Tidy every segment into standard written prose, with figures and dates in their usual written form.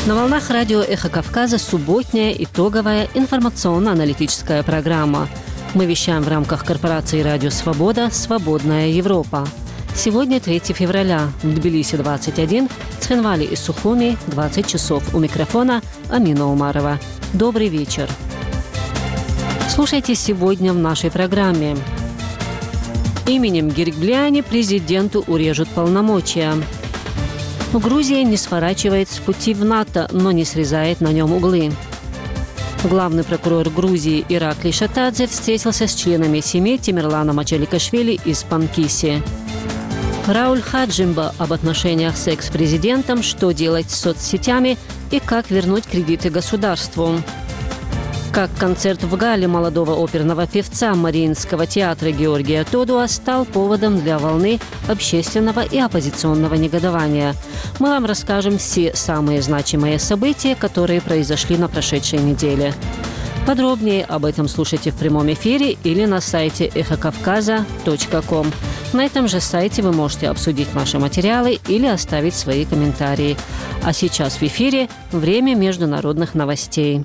На волнах радио «Эхо Кавказа» субботняя итоговая информационно-аналитическая программа. Мы вещаем в рамках корпорации «Радио Свобода. Свободная Европа». Сегодня 3 февраля. В Тбилиси 21, Цхинвале и Сухуми 20 часов. У микрофона Амина Умарова. Добрый вечер. Слушайте сегодня в нашей программе. Именем Гирикбляни президенту урежут полномочия. Грузия не сворачивает с пути в НАТО, но не срезает на нем углы. Главный прокурор Грузии Иракли Шатадзе встретился с членами семьи Темирлана Мачаликашвили из Панкиси. Рауль Хаджимба об отношениях с экс-президентом, что делать с соцсетями и как вернуть кредиты государству. Как концерт в Галле молодого оперного певца Мариинского театра Георгия Тодуа стал поводом для волны общественного и оппозиционного негодования. Мы вам расскажем все самые значимые события, которые произошли на прошедшей неделе. Подробнее об этом слушайте в прямом эфире или на сайте эхокавказа.ком. На этом же сайте вы можете обсудить наши материалы или оставить свои комментарии. А сейчас в эфире время международных новостей.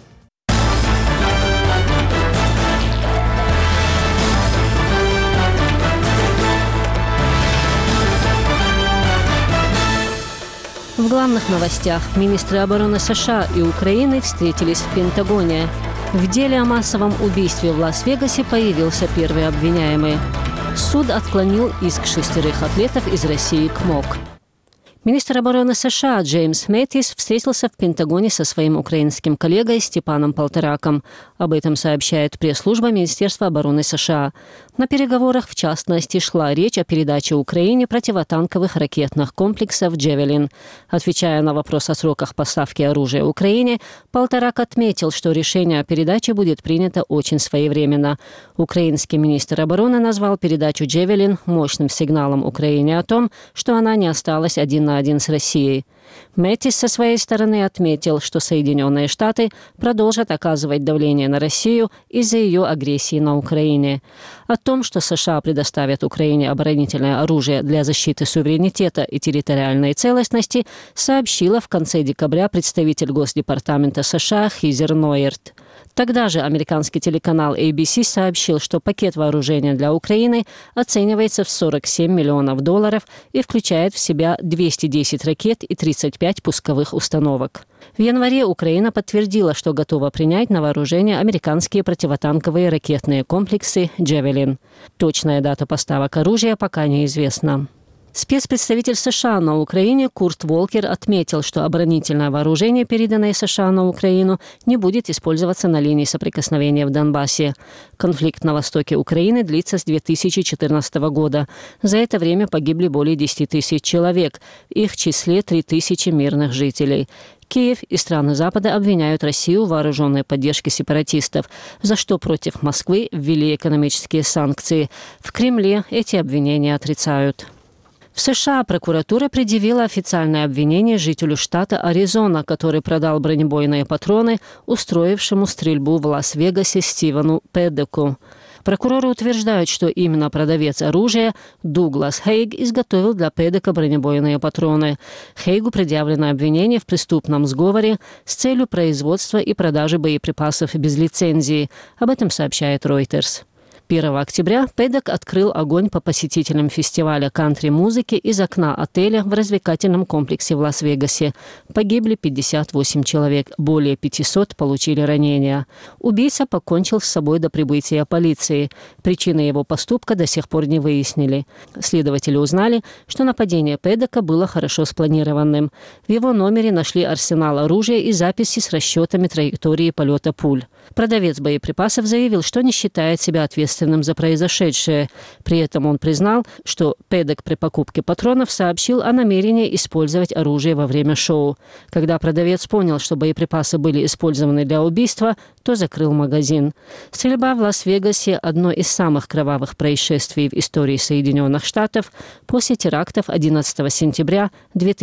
В главных новостях министры обороны США и Украины встретились в Пентагоне. В деле о массовом убийстве в Лас-Вегасе появился первый обвиняемый. Суд отклонил иск 6 атлетов из России к МОК. Министр обороны США Джеймс Мэттис встретился в Пентагоне со своим украинским коллегой Степаном Полтораком. Об этом сообщает пресс-служба Министерства обороны США. На переговорах, в частности, шла речь о передаче Украине противотанковых ракетных комплексов «Джевелин». Отвечая на вопрос о сроках поставки оружия Украине, Полторак отметил, что решение о передаче будет принято очень своевременно. Украинский министр обороны назвал передачу «Джевелин» мощным сигналом Украине о том, что она не осталась один на один с Россией. Мэттис со своей стороны отметил, что Соединенные Штаты продолжат оказывать давление на Россию из-за ее агрессии на Украине. О том, что США предоставят Украине оборонительное оружие для защиты суверенитета и территориальной целостности, сообщила в конце декабря представитель Госдепартамента США Хизер Нойерт. Тогда же американский телеканал ABC сообщил, что пакет вооружения для Украины оценивается в $47 миллионов и включает в себя 210 ракет и 35 пусковых установок. В январе Украина подтвердила, что готова принять на вооружение американские противотанковые ракетные комплексы «Джевелин». Точная дата поставок оружия пока неизвестна. Спецпредставитель США на Украине Курт Волкер отметил, что оборонительное вооружение, переданное США на Украину, не будет использоваться на линии соприкосновения в Донбассе. Конфликт на востоке Украины длится с 2014 года. За это время погибли более 10 тысяч человек, в их числе 3 тысячи мирных жителей. Киев и страны Запада обвиняют Россию в вооруженной поддержке сепаратистов, за что против Москвы ввели экономические санкции. В Кремле эти обвинения отрицают. В США прокуратура предъявила официальное обвинение жителю штата Аризона, который продал бронебойные патроны устроившему стрельбу в Лас-Вегасе Стивену Пэддеку. Прокуроры утверждают, что именно продавец оружия Дуглас Хейг изготовил для Пэддека бронебойные патроны. Хейгу предъявлено обвинение в преступном сговоре с целью производства и продажи боеприпасов без лицензии. Об этом сообщает Reuters. 1 октября Пэддек открыл огонь по посетителям фестиваля кантри-музыки из окна отеля в развлекательном комплексе в Лас-Вегасе. Погибли 58 человек, более 500 получили ранения. Убийца покончил с собой до прибытия полиции. Причины его поступка до сих пор не выяснили. Следователи узнали, что нападение Пэддека было хорошо спланированным. В его номере нашли арсенал оружия и записи с расчетами траектории полета пуль. Продавец боеприпасов заявил, что не считает себя ответственным за произошедшее. При этом он признал, что Пэддек при покупке патронов сообщил о намерении использовать оружие во время шоу. Когда продавец понял, что боеприпасы были использованы для убийства, то закрыл магазин. Стрельба в Лас-Вегасе – одно из самых кровавых происшествий в истории Соединенных Штатов после терактов 11 сентября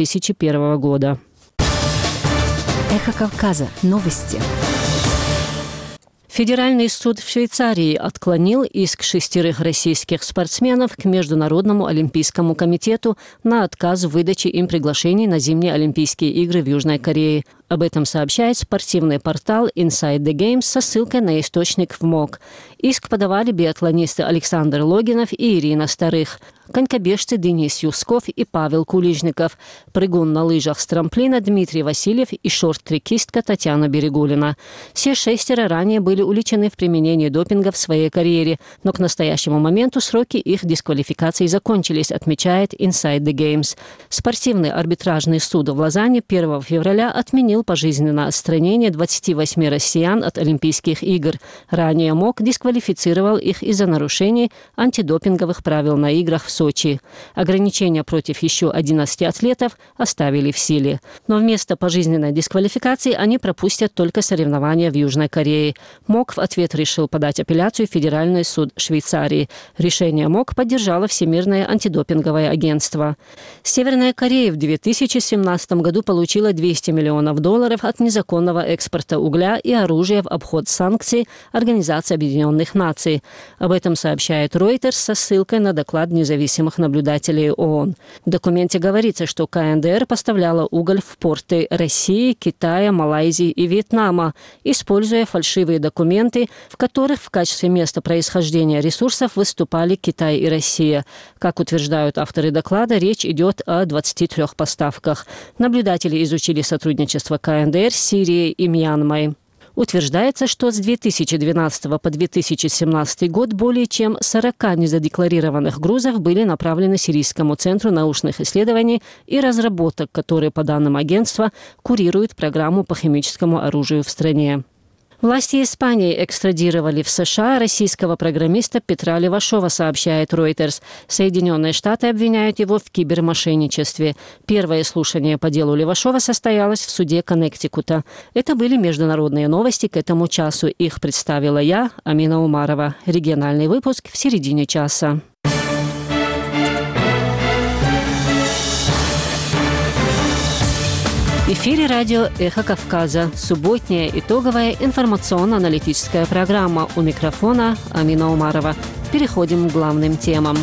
2001 года. Эхо Кавказа. Новости. Федеральный суд в Швейцарии отклонил иск 6 российских спортсменов к Международному олимпийскому комитету на отказ в выдаче им приглашений на зимние Олимпийские игры в Южной Корее. Об этом сообщает спортивный портал Inside the Games со ссылкой на источник в МОК. Иск подавали биатлонисты Александр Логинов и Ирина Старых, конькобежцы Денис Юсков и Павел Кулижников, прыгун на лыжах с трамплина Дмитрий Васильев и шорт-трекистка Татьяна Берегулина. Все 6 ранее были уличены в применении допинга в своей карьере, но к настоящему моменту сроки их дисквалификации закончились, отмечает Inside the Games. Спортивный арбитражный суд в Лозанне 1 февраля отменил пожизненное отстранение 28 россиян от Олимпийских игр. Ранее МОК дисквалифицировал их из-за нарушений антидопинговых правил на играх в Сочи. Ограничения против еще 11 атлетов оставили в силе. Но вместо пожизненной дисквалификации они пропустят только соревнования в Южной Корее. МОК в ответ решил подать апелляцию в Федеральный суд Швейцарии. Решение МОК поддержало Всемирное антидопинговое агентство. Северная Корея в 2017 году получила $200 миллионов от незаконного экспорта угля и оружия в обход санкций Организации Объединенных Наций. Об этом сообщает Reuters со ссылкой на доклад независимых наблюдателей ООН. В документе говорится, что КНДР поставляла уголь в порты России, Китая, Малайзии и Вьетнама, используя фальшивые документы, в которых в качестве места происхождения ресурсов выступали Китай и Россия. Как утверждают авторы доклада, речь идет о 23 поставках. Наблюдатели изучили сотрудничество КНДР с Сирией и Мьянмой. Утверждается, что с 2012 по 2017 год более чем 40 незадекларированных грузов были направлены Сирийскому центру научных исследований и разработок, который, по данным агентства, курирует программу по химическому оружию в стране. Власти Испании экстрадировали в США российского программиста Петра Левашова, сообщает Reuters. Соединенные Штаты обвиняют его в кибермошенничестве. Первое слушание по делу Левашова состоялось в суде Коннектикута. Это были международные новости к этому часу. Их представила я, Амина Умарова. Региональный выпуск в середине часа. В эфире радио «Эхо Кавказа». Субботняя итоговая информационно-аналитическая программа. У микрофона Амина Умарова. Переходим к главным темам.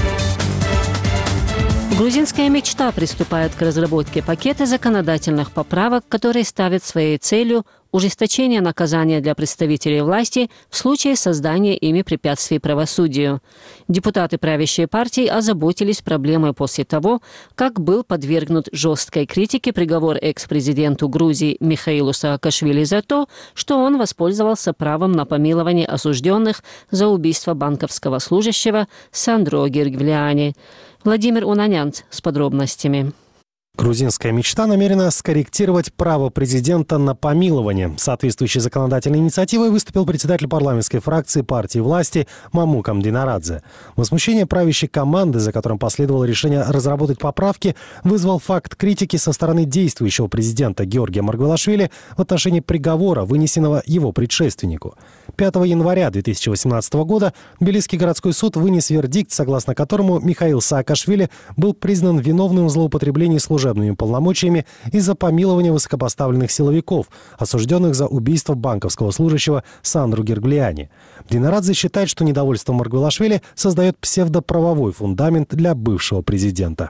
Грузинская мечта приступает к разработке пакета законодательных поправок, которые ставят своей целью ужесточение наказания для представителей власти в случае создания ими препятствий правосудию. Депутаты правящей партии озаботились проблемой после того, как был подвергнут жесткой критике приговор экс-президенту Грузии Михаилу Саакашвили за то, что он воспользовался правом на помилование осужденных за убийство банковского служащего Сандро Гиргвлиани. Владимир Унанянц с подробностями. Грузинская мечта намерена скорректировать право президента на помилование. Соответствующей законодательной инициативой выступил председатель парламентской фракции партии власти Мамукам Динарадзе. Возмущение правящей команды, за которым последовало решение разработать поправки, вызвал факт критики со стороны действующего президента Георгия Маргвелашвили в отношении приговора, вынесенного его предшественнику. 5 января 2018 года Тбилисский городской суд вынес вердикт, согласно которому Михаил Саакашвили был признан виновным в злоупотреблении служебными полномочиями из-за помилования высокопоставленных силовиков, осужденных за убийство банковского служащего Сандру Гиргвлиани. Динарадзе считает, что недовольство Маргвелашвили создает псевдоправовой фундамент для бывшего президента.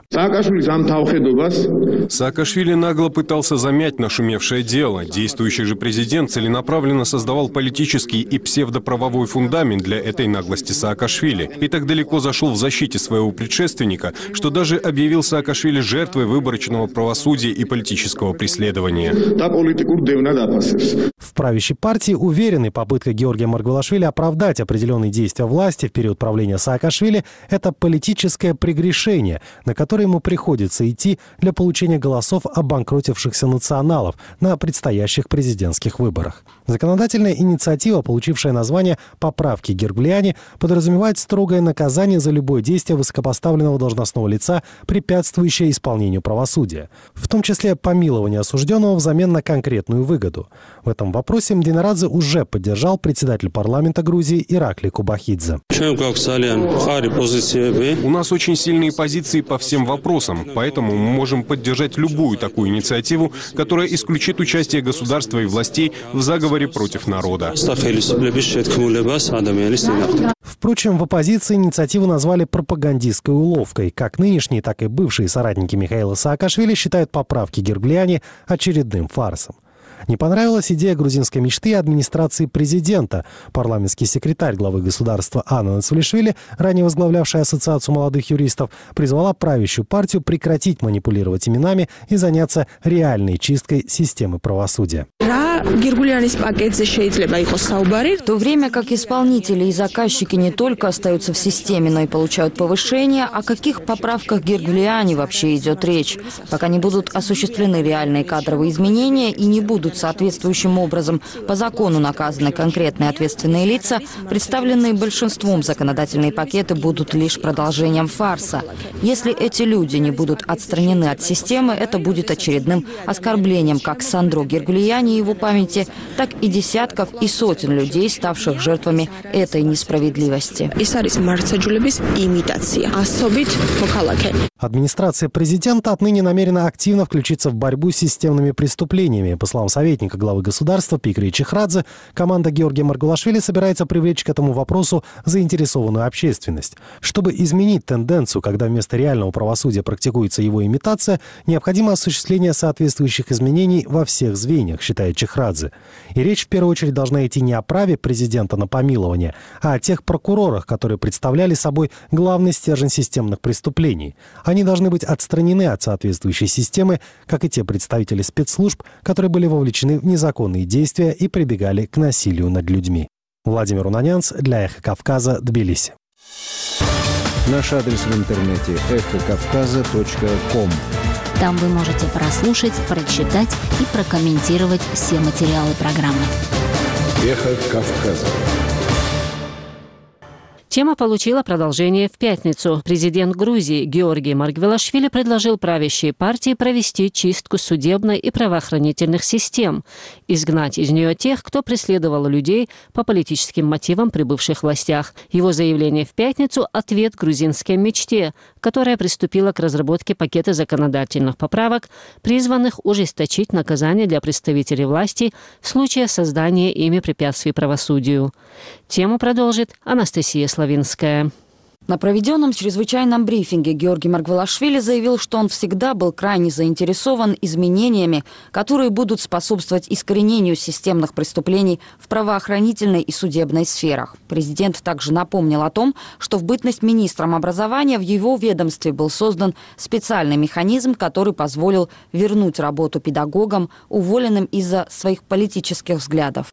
Саакашвили нагло пытался замять нашумевшее дело. Действующий же президент целенаправленно создавал политический и псевдоправовой фундамент для этой наглости Саакашвили. И так далеко зашел в защите своего предшественника, что даже объявил Саакашвили жертвой выборочного правосудия и политического преследования. В правящей партии уверены, попытка Георгия Маргвелашвили оправдать определенные действия власти в период правления Саакашвили – это политическое прегрешение, на которое ему приходится идти для получения голосов обанкротившихся националов на предстоящих президентских выборах. Законодательная инициатива, получившая название «Поправки Гиргвлиани», подразумевает строгое наказание за любое действие высокопоставленного должностного лица, препятствующее исполнению правосудия, в том числе помилование осужденного взамен на конкретную выгоду. В этом вопросе Динарадзе уже поддержал председатель парламента Грузии Иракли Кубахидзе. У нас очень сильные позиции по всем вопросам, поэтому мы можем поддержать любую такую инициативу, которая исключит участие государства и властей в заговоре против народа. Впрочем, в оппозиции инициативу назвали пропагандистской уловкой. Как нынешние, так и бывшие соратники Михаила Саакашвили считают поправки Гиргвлиани очередным фарсом. Не понравилась идея грузинской мечты администрации президента. Парламентский секретарь главы государства Анна Нацвлишвили, ранее возглавлявшая Ассоциацию молодых юристов, призвала правящую партию прекратить манипулировать именами и заняться реальной чисткой системы правосудия. В то время как исполнители и заказчики не только остаются в системе, но и получают повышение, о каких поправках Гергулиани вообще идет речь? Пока не будут осуществлены реальные кадровые изменения и не будут соответствующим образом по закону наказаны конкретные ответственные лица, представленные большинством законодательные пакеты будут лишь продолжением фарса. Если эти люди не будут отстранены от системы, это будет очередным оскорблением как Сандро Гергулиани и его памяти, так и десятков и сотен людей, ставших жертвами этой несправедливости. Администрация президента отныне намерена активно включиться в борьбу с системными преступлениями. По словам советника главы государства Пикри Чихрадзе, команда Георгия Маргвелашвили собирается привлечь к этому вопросу заинтересованную общественность. Чтобы изменить тенденцию, когда вместо реального правосудия практикуется его имитация, необходимо осуществление соответствующих изменений во всех звеньях, считает Чихрадзе. И речь в первую очередь должна идти не о праве президента на помилование, а о тех прокурорах, которые представляли собой главный стержень системных преступлений. Они должны быть отстранены от соответствующей системы, как и те представители спецслужб, которые были вовлечены в незаконные действия и прибегали к насилию над людьми. Владимир Унанянц для «Эхо Кавказа», Тбилиси. Наш адрес в интернете эхокавказа.ком. Там вы можете прослушать, прочитать и прокомментировать все материалы программы. Эхо Кавказа. Тема получила продолжение в пятницу. Президент Грузии Георгий Маргвелашвили предложил правящей партии провести чистку судебной и правоохранительных систем, изгнать из нее тех, кто преследовал людей по политическим мотивам при бывших властях. Его заявление в пятницу – ответ грузинской мечте, которая приступила к разработке пакета законодательных поправок, призванных ужесточить наказание для представителей власти в случае создания ими препятствий правосудию. Тему продолжит Анастасия Славинская. На проведенном чрезвычайном брифинге Георгий Маргвелашвили заявил, что он всегда был крайне заинтересован изменениями, которые будут способствовать искоренению системных преступлений в правоохранительной и судебной сферах. Президент также напомнил о том, что в бытность министром образования в его ведомстве был создан специальный механизм, который позволил вернуть работу педагогам, уволенным из-за своих политических взглядов.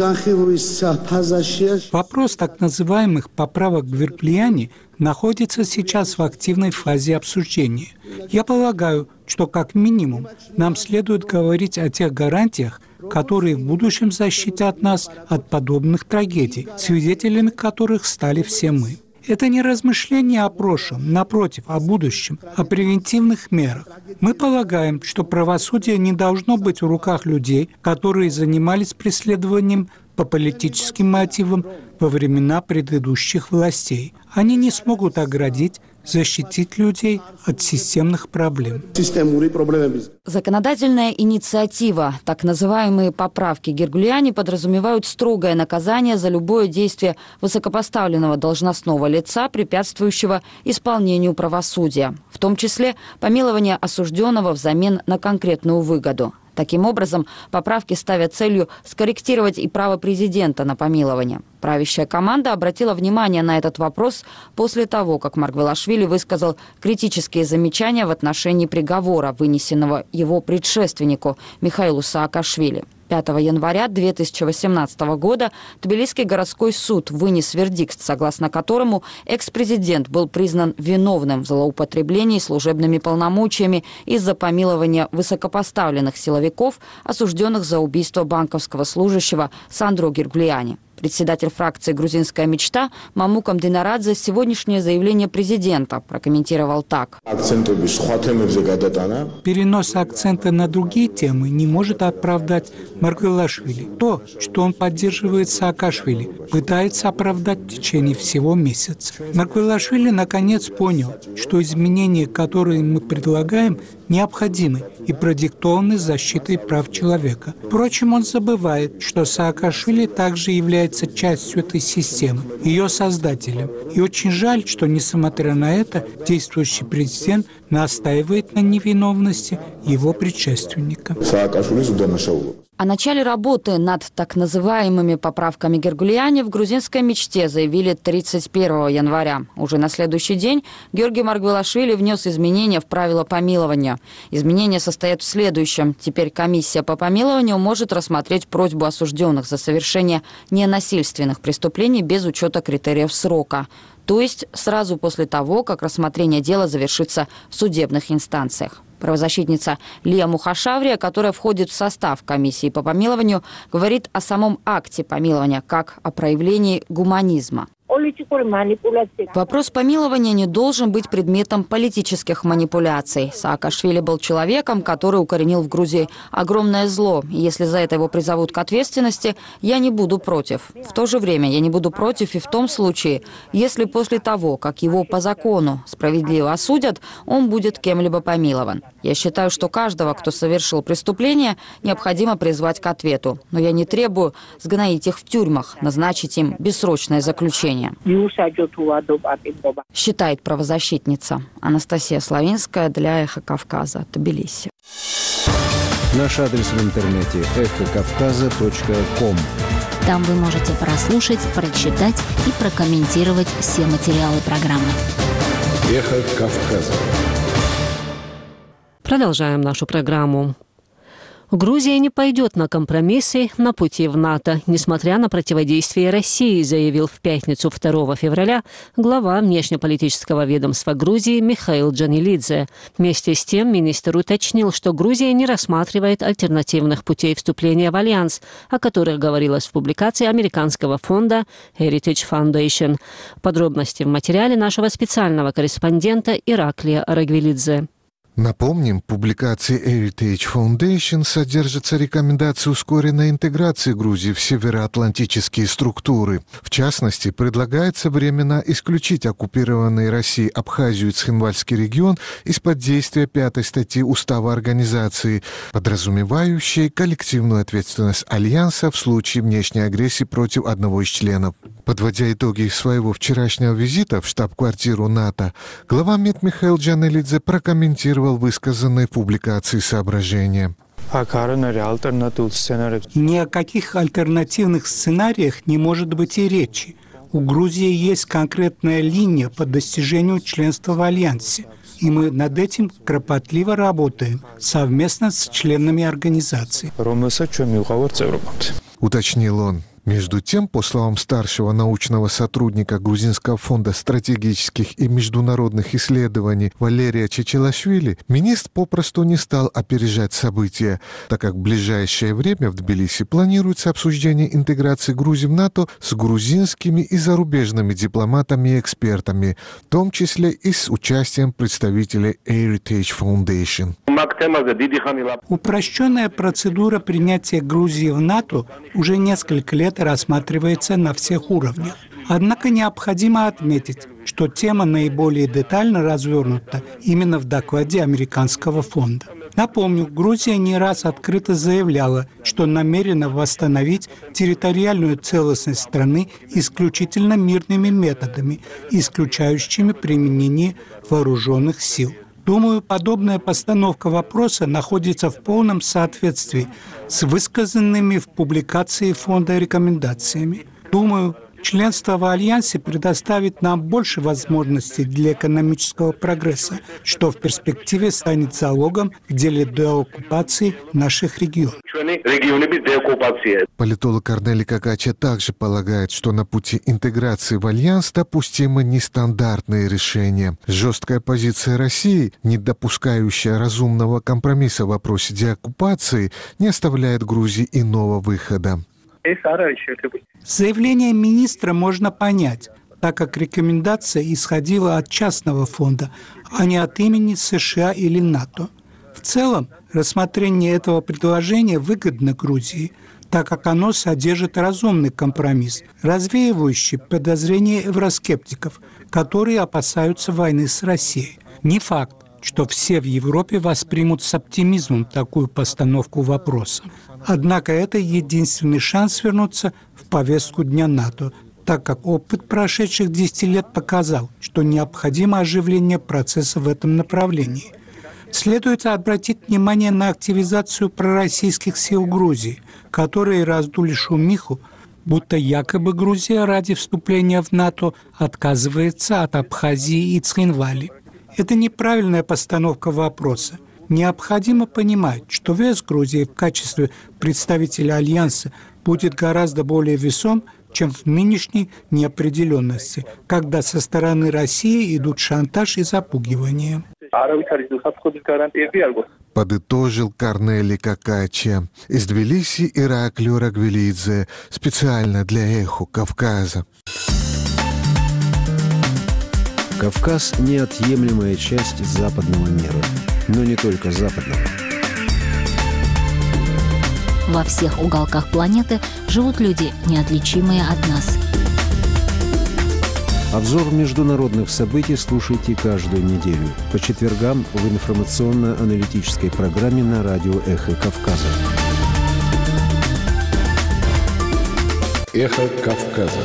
Вопрос так называемых поправок Гергулиани находится сейчас в активной фазе обсуждения. Я полагаю, что как минимум нам следует говорить о тех гарантиях, которые в будущем защитят нас от подобных трагедий, свидетелями которых стали все мы. Это не размышление о прошлом, напротив, о будущем, о превентивных мерах. Мы полагаем, что правосудие не должно быть в руках людей, которые занимались преследованием по политическим мотивам во времена предыдущих властей. Они не смогут оградить, защитить людей от системных проблем. Законодательная инициатива, так называемые поправки Гергулиани, подразумевают строгое наказание за любое действие высокопоставленного должностного лица, препятствующего исполнению правосудия, в том числе помилование осужденного взамен на конкретную выгоду. Таким образом, поправки ставят целью скорректировать и право президента на помилование. Правящая команда обратила внимание на этот вопрос после того, как Маргвелашвили высказал критические замечания в отношении приговора, вынесенного его предшественнику Михаилу Саакашвили. 5 января 2018 года Тбилисский городской суд вынес вердикт, согласно которому экс-президент был признан виновным в злоупотреблении служебными полномочиями из-за помилования высокопоставленных силовиков, осужденных за убийство банковского служащего Сандро Гергулиани. Председатель фракции «Грузинская мечта» Мамук Амдинарадзе сегодняшнее заявление президента прокомментировал так. Перенос акцента на другие темы не может оправдать Маргвелашвили. То, что он поддерживает Саакашвили, пытается оправдать в течение всего месяца. Маргвелашвили наконец понял, что изменения, которые мы предлагаем, необходимы и продиктованы защитой прав человека. Впрочем, он забывает, что Саакашвили также является частью этой системы, ее создателем. И очень жаль, что, несмотря на это, действующий президент настаивает на невиновности его предшественника. О начале работы над так называемыми поправками Гергулиани в грузинской мечте заявили 31 января. Уже на следующий день Георгий Маргвелашвили внес изменения в правила помилования. Изменения состоят в следующем. Теперь комиссия по помилованию может рассмотреть просьбу осужденных за совершение ненасильственных преступлений без учета критериев срока. То есть сразу после того, как рассмотрение дела завершится в судебных инстанциях. Правозащитница Лия Мухашаврия, которая входит в состав комиссии по помилованию, говорит о самом акте помилования как о проявлении гуманизма. Вопрос помилования не должен быть предметом политических манипуляций. Саакашвили был человеком, который укоренил в Грузии огромное зло. И если за это его призовут к ответственности, я не буду против. В то же время я не буду против и в том случае, если после того, как его по закону справедливо осудят, он будет кем-либо помилован. Я считаю, что каждого, кто совершил преступление, необходимо призвать к ответу. Но я не требую сгноить их в тюрьмах, назначить им бессрочное заключение. Считает правозащитница. Анастасия Славинская для «Эхо Кавказа», Тбилиси. Наш адрес в интернете эхокавказа.ком. Там вы можете прослушать, прочитать и прокомментировать все материалы программы. Эхо Кавказа. Продолжаем нашу программу. Грузия не пойдет на компромиссы на пути в НАТО, несмотря на противодействие России, заявил в пятницу 2 февраля глава внешнеполитического ведомства Грузии Михаил Джанилидзе. Вместе с тем министр уточнил, что Грузия не рассматривает альтернативных путей вступления в альянс, о которых говорилось в публикации американского фонда Heritage Foundation. Подробности в материале нашего специального корреспондента Ираклия Арагвелидзе. Напомним, в публикации Heritage Foundation содержатся рекомендации ускоренной интеграции Грузии в североатлантические структуры. В частности, предлагается временно исключить оккупированный Россией Абхазию и Цхинвальский регион из-под действия 5 статьи Устава Организации, подразумевающей коллективную ответственность Альянса в случае внешней агрессии против одного из членов. Подводя итоги своего вчерашнего визита в штаб-квартиру НАТО, глава МИД Михаил Джанилидзе прокомментировал высказанные в публикации соображения. Ни о каких альтернативных сценариях не может быть и речи. У Грузии есть конкретная линия по достижению членства в Альянсе. И мы над этим кропотливо работаем совместно с членами организации. Уточнил он. Между тем, по словам старшего научного сотрудника Грузинского фонда стратегических и международных исследований Валерия Чечелашвили, министр попросту не стал опережать события, так как в ближайшее время в Тбилиси планируется обсуждение интеграции Грузии в НАТО с грузинскими и зарубежными дипломатами и экспертами, в том числе и с участием представителей Heritage Foundation. Упрощенная процедура принятия Грузии в НАТО уже несколько лет рассматривается на всех уровнях. Однако необходимо отметить, что тема наиболее детально развернута именно в докладе американского фонда. Напомню, Грузия не раз открыто заявляла, что намерена восстановить территориальную целостность страны исключительно мирными методами, исключающими применение вооруженных сил. Думаю, подобная постановка вопроса находится в полном соответствии с высказанными в публикации фонда рекомендациями. Думаю, членство в Альянсе предоставит нам больше возможностей для экономического прогресса, что в перспективе станет залогом к деоккупации наших регионов. Политолог Корнелий Какача также полагает, что на пути интеграции в Альянс допустимы нестандартные решения. Жесткая позиция России, не допускающая разумного компромисса в вопросе деоккупации, не оставляет Грузии иного выхода. Заявление министра можно понять, так как рекомендация исходила от частного фонда, а не от имени США или НАТО. В целом, рассмотрение этого предложения выгодно Грузии, так как оно содержит разумный компромисс, развеивающий подозрения евроскептиков, которые опасаются войны с Россией. Не факт, что все в Европе воспримут с оптимизмом такую постановку вопроса. Однако это единственный шанс вернуться в повестку дня НАТО, так как опыт прошедших 10 лет показал, что необходимо оживление процесса в этом направлении. Следует обратить внимание на активизацию пророссийских сил Грузии, которые раздули шумиху, будто якобы Грузия ради вступления в НАТО отказывается от Абхазии и Цхинвали. Это неправильная постановка вопроса. Необходимо понимать, что вес Грузии в качестве представителя Альянса будет гораздо более весом, чем в нынешней неопределенности, когда со стороны России идут шантаж и запугивание. Подытожил Корнели Какача. Из Тбилиси Ираклио Рагвелидзе. Специально для «Эхо Кавказа». Кавказ – неотъемлемая часть западного мира. Но не только западного. Во всех уголках планеты живут люди, неотличимые от нас. Обзор международных событий слушайте каждую неделю по четвергам в информационно-аналитической программе на радио «Эхо Кавказа». «Эхо Кавказа».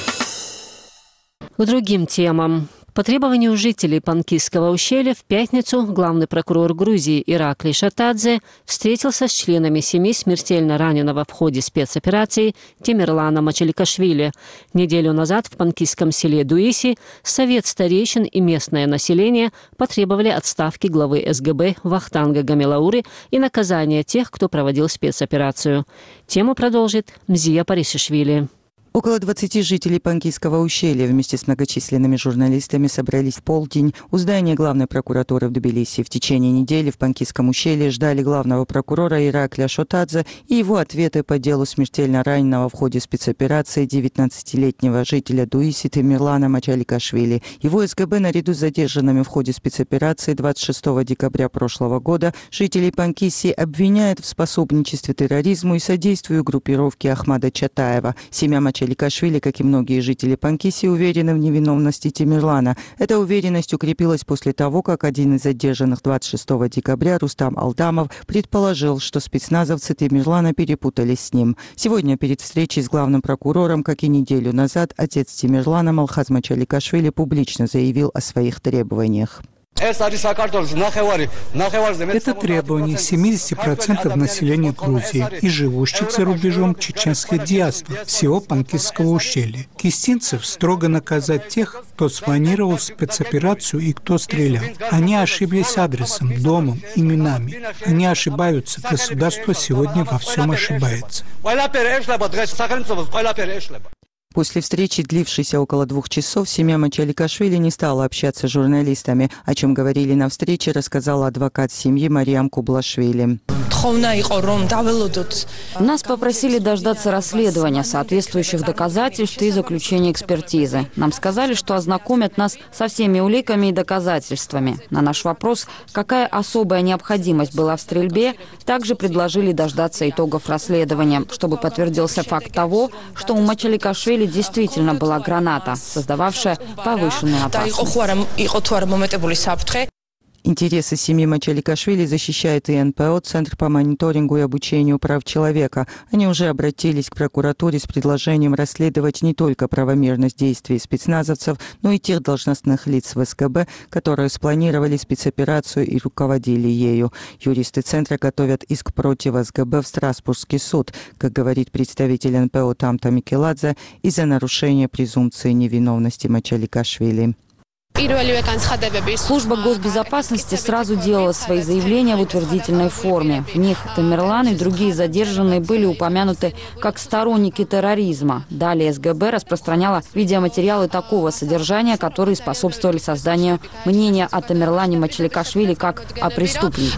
К другим темам. По требованию жителей Панкисского ущелья в пятницу главный прокурор Грузии Ираклий Шатадзе встретился с членами семьи смертельно раненого в ходе спецоперации Темирлана Мачаликашвили. Неделю назад в панкисском селе Дуиси Совет старейшин и местное население потребовали отставки главы СГБ Вахтанга Гамилауры и наказания тех, кто проводил спецоперацию. Тему продолжит Мзия Парисишвили. Около 20 жителей Панкисского ущелья вместе с многочисленными журналистами собрались в полдень у здания главной прокуратуры в Тбилиси. В течение недели в Панкисском ущелье ждали главного прокурора Ираклия Шатадзе и его ответы по делу смертельно раненого в ходе спецоперации 19-летнего жителя Дуиси Темирлана Мачаликашвили. Его СГБ наряду с задержанными в ходе спецоперации 26 декабря прошлого года жителей Панкиси обвиняют в способничестве терроризму и содействию группировке Ахмада Чатаева. Семья Мачаликашвили, как и многие жители Панкиси, уверены в невиновности Темирлана. Эта уверенность укрепилась после того, как один из задержанных 26 декабря, Рустам Алдамов, предположил, что спецназовцы Темирлана перепутались с ним. Сегодня перед встречей с главным прокурором, как и неделю назад, отец Темирлана Малхаз Мачаликашвили публично заявил о своих требованиях. Это требование 70% населения Грузии и живущих за рубежом чеченской диаспоры всего Панкисского ущелья. Кистинцев строго наказать тех, кто спланировал спецоперацию и кто стрелял. Они ошиблись адресом, домом, именами. Они ошибаются. Государство сегодня во всем ошибается. После встречи, длившейся около 2 часов, семья Мачаликашвили не стала общаться с журналистами. О чем говорили на встрече, рассказала адвокат семьи Мариам Кублашвили. Нас попросили дождаться расследования, соответствующих доказательств и заключения экспертизы. Нам сказали, что ознакомят нас со всеми уликами и доказательствами. На наш вопрос, какая особая необходимость была в стрельбе, также предложили дождаться итогов расследования, чтобы подтвердился факт того, что у Мачаликашвили действительно была граната, создававшая повышенную опасность. Интересы семьи Мачаликашвили защищает и НПО «Центр по мониторингу и обучению прав человека». Они уже обратились к прокуратуре с предложением расследовать не только правомерность действий спецназовцев, но и тех должностных лиц в СКБ, которые спланировали спецоперацию и руководили ею. Юристы Центра готовят иск против СГБ в Страсбургский суд, как говорит представитель НПО Тамта Микеладзе, из-за нарушения презумпции невиновности Мачаликашвили. Служба госбезопасности сразу делала свои заявления в утвердительной форме. В них Темирлан и другие задержанные были упомянуты как сторонники терроризма. Далее СГБ распространяла видеоматериалы такого содержания, которые способствовали созданию мнения о Темирлане Мачаликашвили как о преступнике.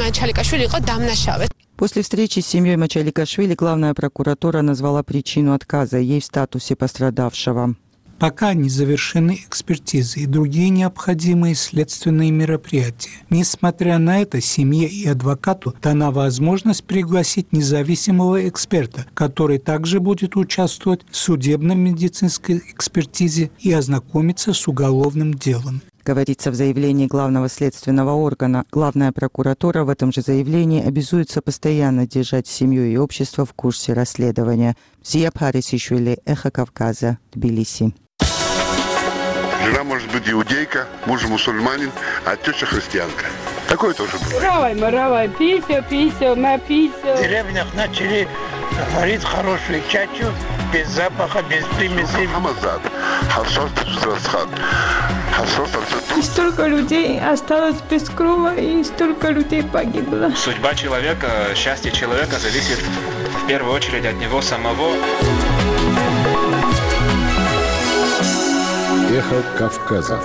После встречи с семьей Мачаликашвили главная прокуратура назвала причину отказа ей в статусе пострадавшего. Пока не завершены экспертизы и другие необходимые следственные мероприятия. Несмотря на это, семье и адвокату дана возможность пригласить независимого эксперта, который также будет участвовать в судебно-медицинской экспертизе и ознакомиться с уголовным делом. Говорится в заявлении главного следственного органа. Главная прокуратура в этом же заявлении обязуется постоянно держать семью и общество в курсе расследования. Мзия Парисишвили, Эхо Кавказа, Тбилиси. Жена может быть иудейка, муж мусульманин, а теща христианка. Такое тоже бывает. Равай, пися, на пися. В деревнях начали варить хорошую чачу, без запаха, без примесей. И столько людей осталось без крова, и столько людей погибло. Судьба человека, счастье человека зависит в первую очередь от него самого. Эхо Кавказа.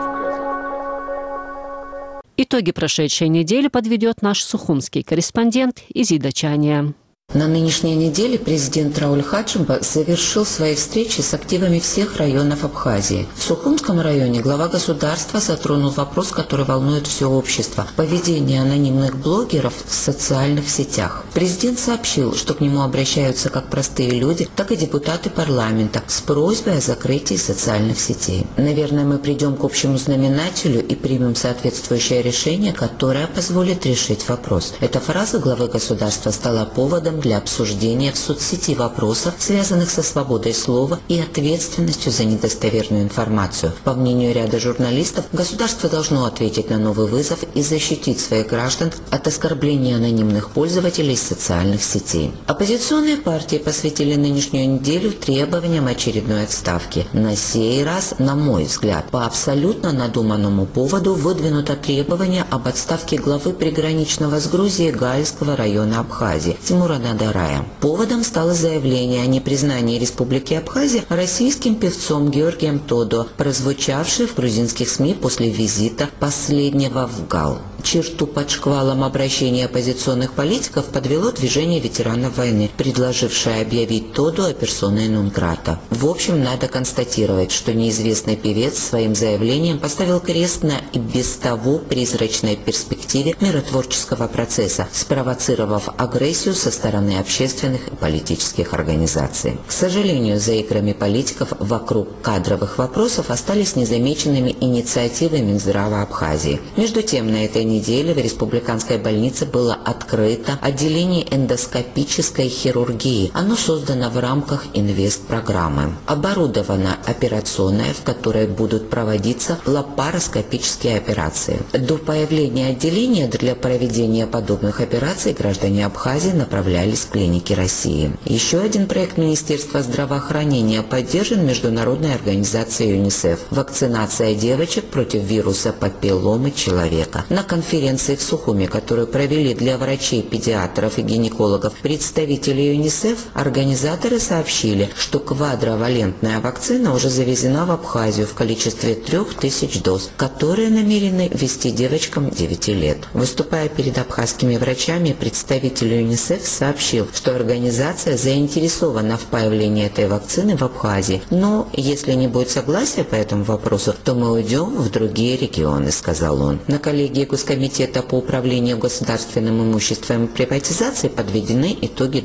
Итоги прошедшей недели подведет наш сухумский корреспондент Изида Чания. На нынешней неделе президент Рауль Хаджимба завершил свои встречи с активами всех районов Абхазии. В Сухумском районе глава государства затронул вопрос, который волнует все общество – поведение анонимных блогеров в социальных сетях. Президент сообщил, что к нему обращаются как простые люди, так и депутаты парламента с просьбой о закрытии социальных сетей. Наверное, мы придем к общему знаменателю и примем соответствующее решение, которое позволит решить вопрос. Эта фраза главы государства стала поводом для обсуждения в соцсети вопросов, связанных со свободой слова и ответственностью за недостоверную информацию. По мнению ряда журналистов, государство должно ответить на новый вызов и защитить своих граждан от оскорбления анонимных пользователей социальных сетей. Оппозиционные партии посвятили нынешнюю неделю требованиям очередной отставки. На сей раз, на мой взгляд, по абсолютно надуманному поводу выдвинуто требование об отставке главы приграничного с Грузией Галицкого района Абхазии Тимура Надарая. Поводом стало заявление о непризнании Республики Абхазия российским певцом Георгием Тодо, прозвучавшее в грузинских СМИ после визита последнего в Гал. Черту под шквалом обращения оппозиционных политиков подвело движение ветеранов войны, предложившее объявить Тодо персоной нон-грата. В общем, надо констатировать, что неизвестный певец своим заявлением поставил крест на и без того призрачной перспективе миротворческого процесса, спровоцировав агрессию со стороны общественных и политических организаций. К сожалению, за играми политиков вокруг кадровых вопросов остались незамеченными инициативы Минздрава Абхазии. Между тем, на этой неделе в республиканской больнице было открыто отделение эндоскопической хирургии. Оно создано в рамках инвестпрограммы. Оборудована операционная, в которой будут проводиться лапароскопические операции. До появления отделения для проведения подобных операций граждане Абхазии направлялись в клиники России. Еще один проект Министерства здравоохранения поддержан международной организацией ЮНИСЕФ. Вакцинация девочек против вируса папилломы человека. На конференции в Сухуме, которую провели для врачей, педиатров и гинекологов представители ЮНИСЕФ, организаторы сообщили, что квадровалентная вакцина уже завезена в Абхазию в количестве 3000 доз, которые намерены ввести девочкам 9 лет. Выступая перед абхазскими врачами, представитель ЮНИСЕФ сообщил, что организация заинтересована в появлении этой вакцины в Абхазии, но если не будет согласия по этому вопросу, то мы уйдем в другие регионы, сказал он. На коллегии Госкомитета по управлению государственным имуществом и приватизации подведены итоги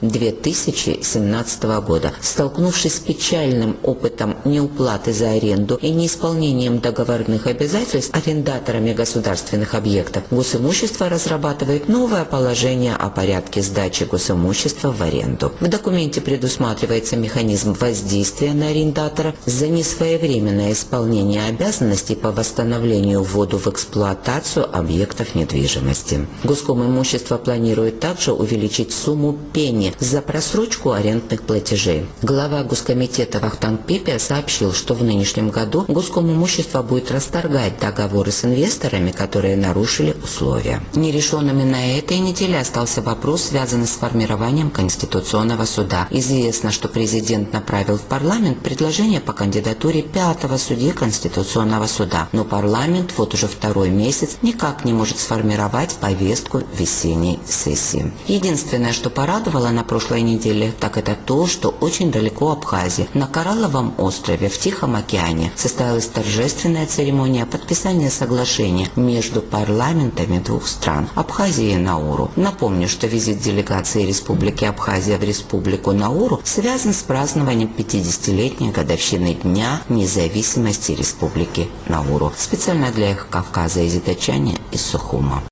2017 года. Столкнувшись с печальным опытом неуплаты за аренду и неисполнением договорных обязательств арендаторами государственных объектов, госимущество разрабатывает новое положение о порядке сдачи госимущества в аренду. В документе предусматривается механизм воздействия на арендатора за несвоевременное исполнение обязанностей по восстановлению вводу в эксплуатацию объектов недвижимости. Госкомимущество планирует также увеличить сумму пени за просрочку арендных платежей. Глава Госкомитета Вахтанг Пепе сообщил, что в нынешнем году Госкомимущество будет расторгать договоры с инвесторами, которые нарушили условия. Нерешенными на этой неделе остался вопрос, связанный с формированием Конституционного суда. Известно, что президент направил в парламент предложение по кандидатуре 5-го судьи Конституционного суда, но парламент вот уже второй месяц никак не может сформировать повестку весенней сессии. Единственное, что порадовало на прошлой неделе, так это то, что очень далеко Абхазии, на Коралловом острове в Тихом океане, состоялась торжественная церемония подписания соглашения между парламентами двух стран – Абхазии и Науру. Напомню, что визит делегации Республики Абхазия в Республику Науру связан с празднованием 50-летней годовщины Дня независимости Республики Науру. Специально для Эхо Кавказа Изида Чания из Сухума.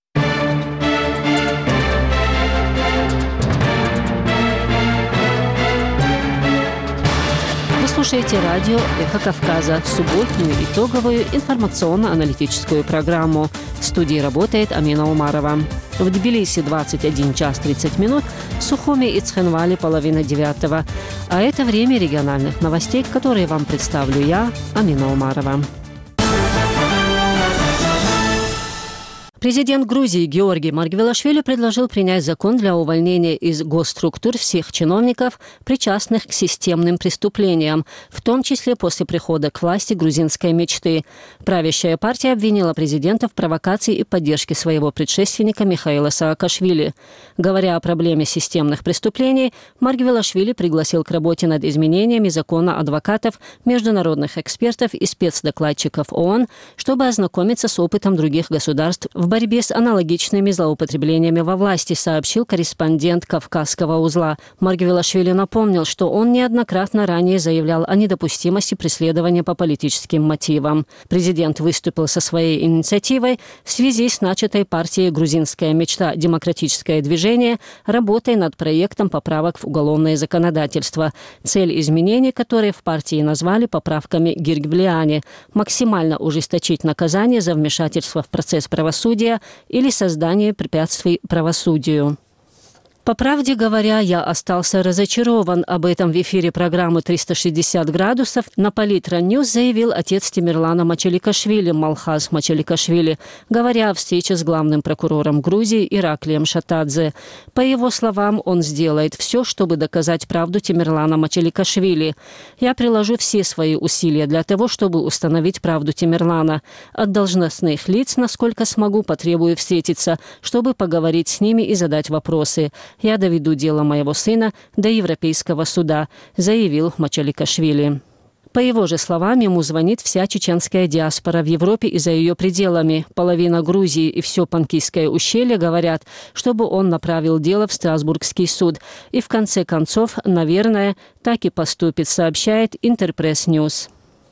Вы слушаете радио «Эхо Кавказа», субботнюю итоговую информационно-аналитическую программу. В студии работает Амина Умарова. В Тбилиси 21 час 30 минут, в Сухуме и Цхинвале 8:30. А это время региональных новостей, которые вам представлю я, Амина Умарова. Президент Грузии Георгий Маргвелашвили предложил принять закон для увольнения из госструктур всех чиновников, причастных к системным преступлениям, в том числе после прихода к власти грузинской мечты. Правящая партия обвинила президента в провокации и поддержке своего предшественника Михаила Саакашвили. Говоря о проблеме системных преступлений, Маргвелашвили пригласил к работе над изменениями закона адвокатов, международных экспертов и спецдокладчиков ООН, чтобы ознакомиться с опытом других государств в борьбе с аналогичными злоупотреблениями во власти, сообщил корреспондент Кавказского узла. Маргвелашвили напомнил, что он неоднократно ранее заявлял о недопустимости преследования по политическим мотивам. Президент выступил со своей инициативой в связи с начатой партией «Грузинская мечта. Демократическое движение» работой над проектом поправок в уголовное законодательство. Цель изменений, которые в партии назвали поправками Гиргвлиани, максимально ужесточить наказание за вмешательство в процесс правосудия или создание препятствий правосудию. По правде говоря, я остался разочарован. Об этом в эфире программы «360 градусов» на Политра-Ньюс заявил отец Темирлана Мачаликашвили, Малхаз Мачаликашвили, говоря о встрече с главным прокурором Грузии Ираклием Шатадзе. По его словам, он сделает все, чтобы доказать правду Темирлана Мачаликашвили. Я приложу все свои усилия для того, чтобы установить правду Темирлана. От должностных лиц, насколько смогу, потребую встретиться, чтобы поговорить с ними и задать вопросы. Я доведу дело моего сына до Европейского суда, заявил Мачаликашвили. По его же словам, ему звонит вся чеченская диаспора в Европе и за ее пределами. Половина Грузии и все Панкийское ущелье говорят, чтобы он направил дело в Страсбургский суд. И в конце концов, наверное, так и поступит, сообщает Интерпресс Ньюс.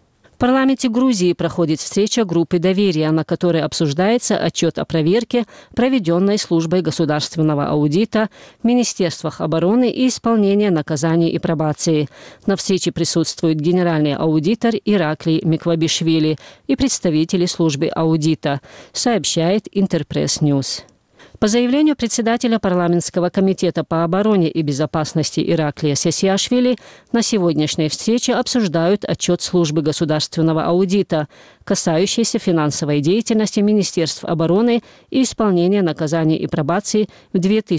В парламенте Грузии проходит встреча группы доверия, на которой обсуждается отчет о проверке, проведенной службой государственного аудита, в Министерствах обороны и исполнения наказаний и пробации. На встрече присутствует генеральный аудитор Ираклий Миквабишвили и представители службы аудита, сообщает Интерпресс Ньюс. По заявлению председателя парламентского комитета по обороне и безопасности Ираклия Сесиашвили, на сегодняшней встрече обсуждают отчет службы государственного аудита, касающийся финансовой деятельности Министерств обороны и исполнения наказаний и пробации в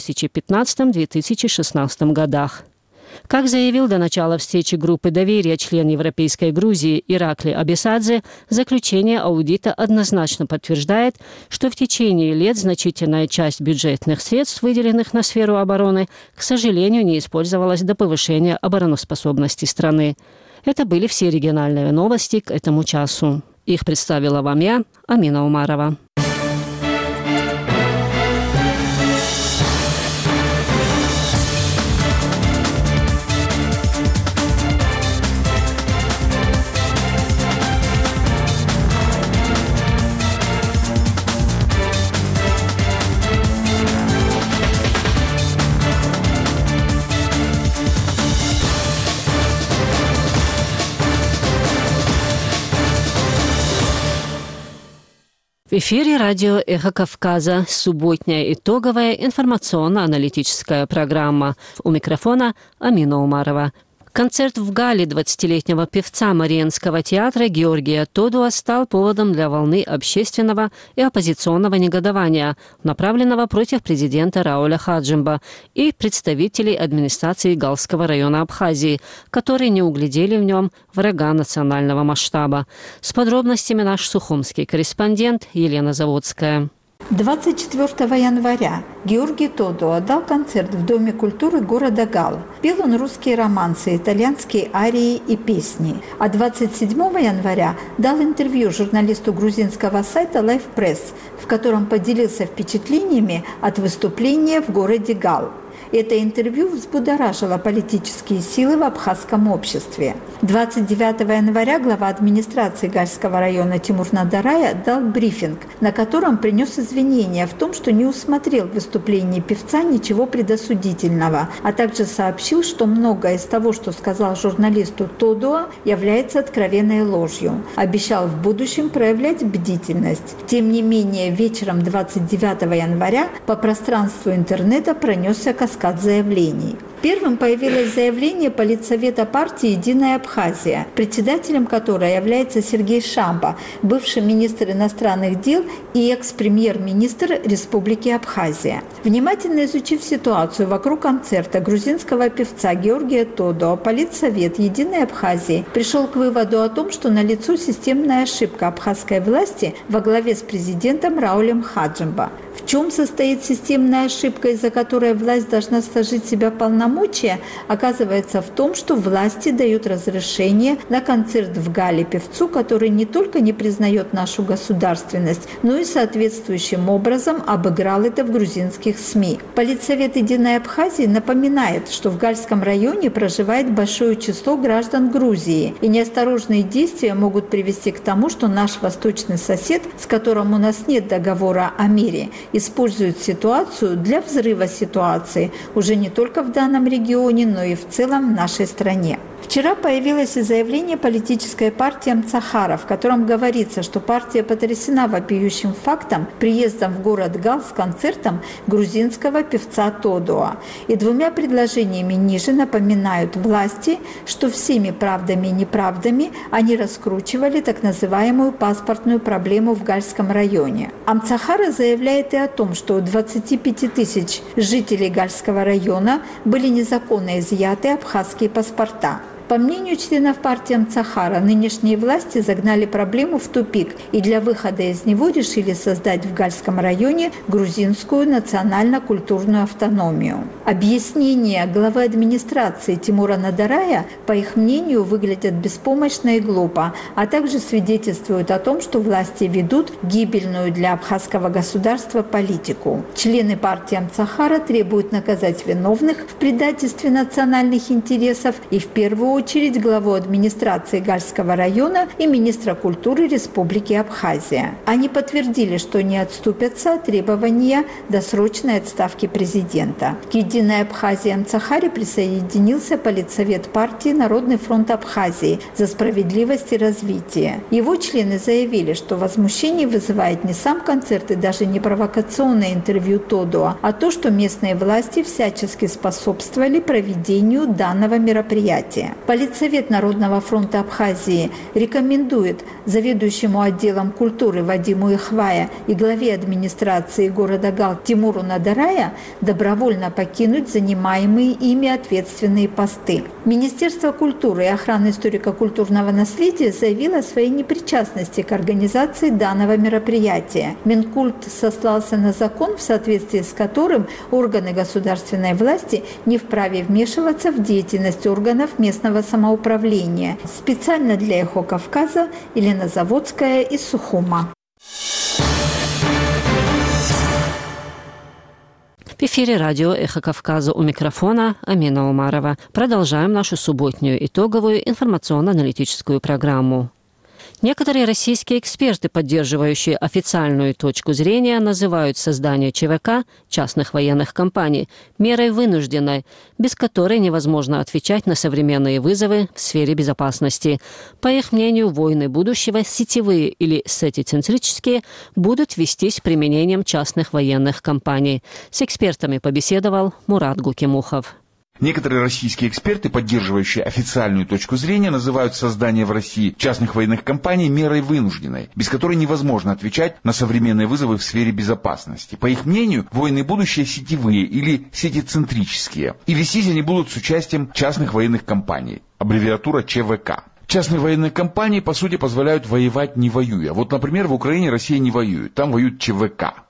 2015-2016 годах. Как заявил до начала встречи группы доверия член Европейской Грузии Ираклий Абисадзе, заключение аудита однозначно подтверждает, что в течение лет значительная часть бюджетных средств, выделенных на сферу обороны, к сожалению, не использовалась до повышения обороноспособности страны. Это были все региональные новости к этому часу. Их представила вам я, Амина Умарова. В эфире радио «Эхо Кавказа», субботняя итоговая информационно-аналитическая программа. У микрофона Амина Умарова. Концерт в Гале 20-летнего певца Мариинского театра Георгия Тодуа стал поводом для волны общественного и оппозиционного негодования, направленного против президента Рауля Хаджимба и представителей администрации Галского района Абхазии, которые не углядели в нем врага национального масштаба. С подробностями наш сухумский корреспондент Елена Заводская. 24 января Георгий Тодуа дал концерт в Доме культуры города Гал. Пел он русские романсы, итальянские арии и песни. А 27 января дал интервью журналисту грузинского сайта Life Press, в котором поделился впечатлениями от выступления в городе Гал. Это интервью взбудоражило политические силы в абхазском обществе. 29 января глава администрации Гальского района Тимур Надарая дал брифинг, на котором принес извинения в том, что не усмотрел в выступлении певца ничего предосудительного, а также сообщил, что многое из того, что сказал журналисту Тодуа, является откровенной ложью. Обещал в будущем проявлять бдительность. Тем не менее, вечером 29 января по пространству интернета пронесся каскад заявлений. Первым появилось заявление Политсовета партии «Единая Абхазия», председателем которой является Сергей Шамба, бывший министр иностранных дел и экс-премьер-министр Республики Абхазия. Внимательно изучив ситуацию вокруг концерта грузинского певца Георгия Тодуа, Политсовет «Единой Абхазии» пришел к выводу о том, что налицо системная ошибка абхазской власти во главе с президентом Раулем Хаджимба. В чем состоит системная ошибка, из-за которой власть должна сложить в себя полномочия, оказывается в том, что власти дают разрешение на концерт в Гале певцу, который не только не признает нашу государственность, но и соответствующим образом обыграл это в грузинских СМИ. Политсовет «Единой Абхазии» напоминает, что в Гальском районе проживает большое число граждан Грузии, и неосторожные действия могут привести к тому, что наш восточный сосед, с которым у нас нет договора о мире, используют ситуацию для взрыва ситуации уже не только в данном регионе, но и в целом в нашей стране. Вчера появилось и заявление политической партии Амцахара, в котором говорится, что партия потрясена вопиющим фактом приездом в город Гал с концертом грузинского певца Тодуа. И двумя предложениями ниже напоминают власти, что всеми правдами и неправдами они раскручивали так называемую паспортную проблему в Гальском районе. Амцахара заявляет и о том, что у 25 тысяч жителей Гальского района были незаконно изъяты абхазские паспорта. По мнению членов партии Амцахара, нынешние власти загнали проблему в тупик и для выхода из него решили создать в Гальском районе грузинскую национально-культурную автономию. Объяснения главы администрации Тимура Надарая, по их мнению, выглядят беспомощно и глупо, а также свидетельствуют о том, что власти ведут гибельную для абхазского государства политику. Члены партии Амцахара требуют наказать виновных в предательстве национальных интересов и в первую очередь главу администрации Гальского района и министра культуры Республики Абхазия. Они подтвердили, что не отступятся от требования досрочной отставки президента. К «Единой Абхазии» Амцахаре присоединился Политсовет партии «Народный фронт Абхазии за справедливость и развитие». Его члены заявили, что возмущение вызывает не сам концерт и даже не провокационное интервью Тодуа, а то, что местные власти всячески способствовали проведению данного мероприятия. Политсовет Народного фронта Абхазии рекомендует заведующему отделом культуры Вадиму Ихвая и главе администрации города Гал Тимуру Надарая добровольно покинуть занимаемые ими ответственные посты. Министерство культуры и охраны историко-культурного наследия заявило о своей непричастности к организации данного мероприятия. Минкульт сослался на закон, в соответствии с которым органы государственной власти не вправе вмешиваться в деятельность органов местного самоуправления. Специально для «Эхо Кавказа» Елена Заводская из Сухума. В эфире радио «Эхо Кавказа», у микрофона Амина Умарова. Продолжаем нашу субботнюю итоговую информационно-аналитическую программу. Некоторые российские эксперты, поддерживающие официальную точку зрения, называют создание ЧВК, частных военных компаний, мерой вынужденной, без которой невозможно отвечать на современные вызовы в сфере безопасности. По их мнению, войны будущего, сетевые или сетицентрические, будут вестись применением частных военных компаний. С экспертами побеседовал Мурат Гукимухов. Некоторые российские эксперты, поддерживающие официальную точку зрения, называют создание в России частных военных компаний мерой вынужденной, без которой невозможно отвечать на современные вызовы в сфере безопасности. По их мнению, войны будущее сетевые или сетицентрические, и вестись они будут с участием частных военных компаний, аббревиатура ЧВК. Частные военные компании, по сути, позволяют воевать не воюя. Вот, например, в Украине Россия не воюет, там воюет ЧВК.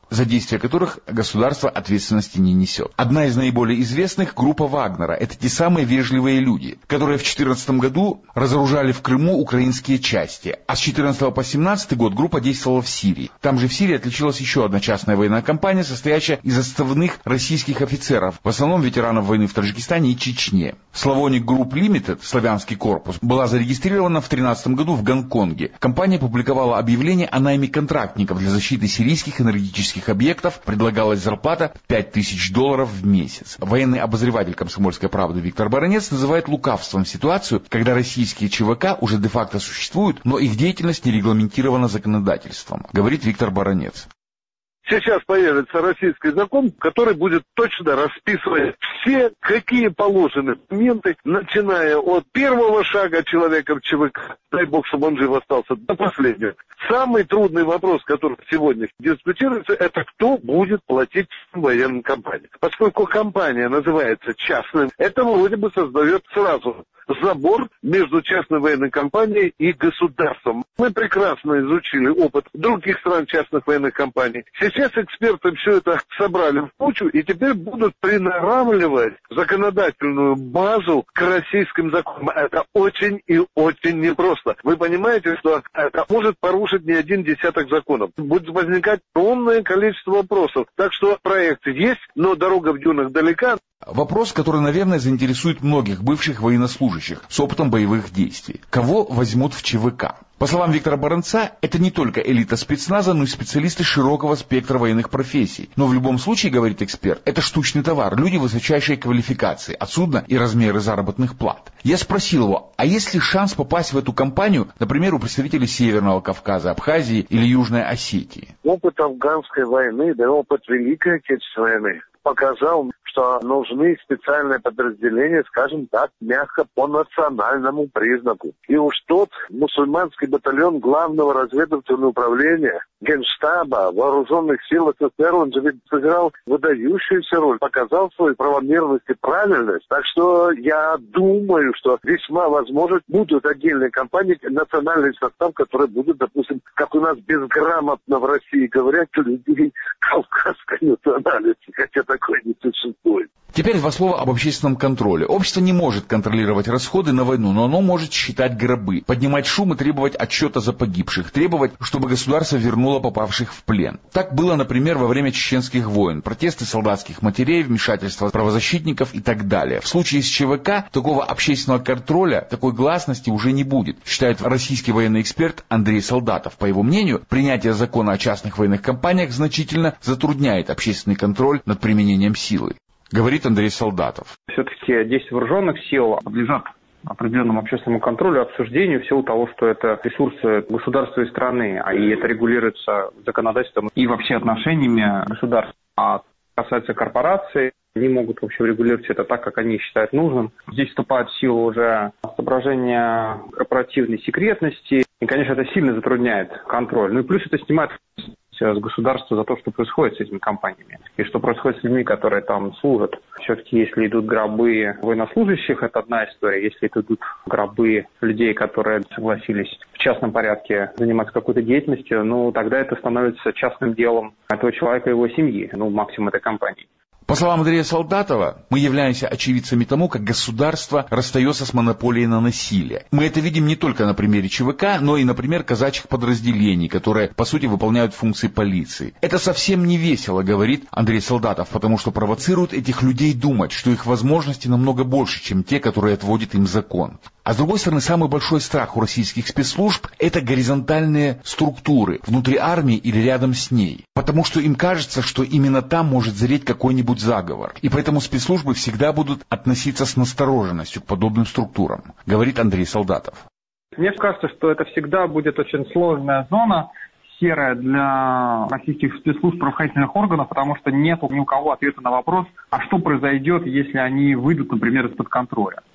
за действия которых государство ответственности не несет. Одна из наиболее известных — группа Вагнера. Это те самые вежливые люди, которые в 2014 году разоружали в Крыму украинские части. А с 2014 по 2017 год группа действовала в Сирии. Там же в Сирии отличилась еще одна частная военная компания, состоящая из отставных российских офицеров, в основном ветеранов войны в Таджикистане и Чечне. Славоник Групп Лимитед, славянский корпус, была зарегистрирована в 2013 году в Гонконге. Компания публиковала объявление о найме контрактников для защиты сирийских энергетических объектов. Предлагалась зарплата в $5000 в месяц. Военный обозреватель «Комсомольской правды» Виктор Баранец называет лукавством ситуацию, когда российские ЧВК уже де-факто существуют, но их деятельность не регламентирована законодательством. Говорит Виктор Баранец. Сейчас появится российский закон, который будет точно расписывать все, какие положены моменты, начиная от первого шага человека в ЧВК, дай бог, чтобы он жив остался, до последнего. Самый трудный вопрос, который сегодня дискутируется, это кто будет платить военным компаниям. Поскольку компания называется частной, это вроде бы создает сразу забор между частной военной компанией и государством. Мы прекрасно изучили опыт других стран частных военных компаний. Сейчас эксперты все это собрали в кучу и теперь будут приноравливать законодательную базу к российским законам. Это очень и очень непросто. Вы понимаете, что это может порушить не один десяток законов. Будет возникать огромное количество вопросов. Так что проект есть, но дорога в дюнах далека. Вопрос, который, наверное, заинтересует многих бывших военнослужащих с опытом боевых действий. Кого возьмут в ЧВК? По словам Виктора Баранца, это не только элита спецназа, но и специалисты широкого спектра военных профессий. Но в любом случае, говорит эксперт, это штучный товар, люди высочайшей квалификации, отсюда и размеры заработных плат. Я спросил его, а есть ли шанс попасть в эту компанию, например, у представителей Северного Кавказа, Абхазии или Южной Осетии? Опыт афганской войны, да опыт Великой Отечественной войны показал, что нужны специальные подразделения, скажем так, мягко по национальному признаку. И уж тот мусульманский батальон Главного разведывательного управления Генштаба Вооруженных сил СССР, он же ведь сыграл выдающуюся роль, показал свою правомерность и правильность. Так что я думаю, что весьма возможно будут отдельные компании, национальный состав, который будет, допустим, как у нас безграмотно в России говорят, людей кавказской национальности, хотя такой не существует. Теперь два слова об общественном контроле. Общество не может контролировать расходы на войну, но оно может считать гробы, поднимать шум и требовать отчета за погибших, требовать, чтобы государство вернуло попавших в плен. Так было, например, во время чеченских войн, протесты солдатских матерей, вмешательство правозащитников и так далее. В случае с ЧВК такого общественного контроля, такой гласности уже не будет, считает российский военный эксперт Андрей Солдатов. По его мнению, принятие закона о частных военных компаниях значительно затрудняет общественный контроль над применением силы. Говорит Андрей Солдатов. Все-таки действия вооруженных сил подлежат определенному общественному контролю, обсуждению в силу того, что это ресурсы государства и страны, и это регулируется законодательством и вообще отношениями государства. А касается корпораций, они могут, в общем, регулировать это так, как они считают нужным. Здесь вступает в силу уже соображение корпоративной секретности, и, конечно, это сильно затрудняет контроль. Ну и плюс это снимает с государства за то, что происходит с этими компаниями и что происходит с людьми, которые там служат. Все-таки, если идут гробы военнослужащих, это одна история. Если это идут гробы людей, которые согласились в частном порядке заниматься какой-то деятельностью, ну, тогда это становится частным делом этого человека и его семьи, ну, максимум этой компании. По словам Андрея Солдатова, мы являемся очевидцами тому, как государство расстается с монополией на насилие. Мы это видим не только на примере ЧВК, но и, например, казачьих подразделений, которые, по сути, выполняют функции полиции. Это совсем не весело, говорит Андрей Солдатов, потому что провоцирует этих людей думать, что их возможности намного больше, чем те, которые отводит им закон. А с другой стороны, самый большой страх у российских спецслужб – это горизонтальные структуры внутри армии или рядом с ней. Потому что им кажется, что именно там может зреть какой-нибудь заговор. И поэтому спецслужбы всегда будут относиться с настороженностью к подобным структурам, говорит Андрей Солдатов. Мне кажется, что это всегда будет очень сложная зона, серая для российских спецслужб, правоохранительных органов, потому что нет ни у кого ответа на вопрос, а что произойдет, если они выйдут, например, из-под контроля.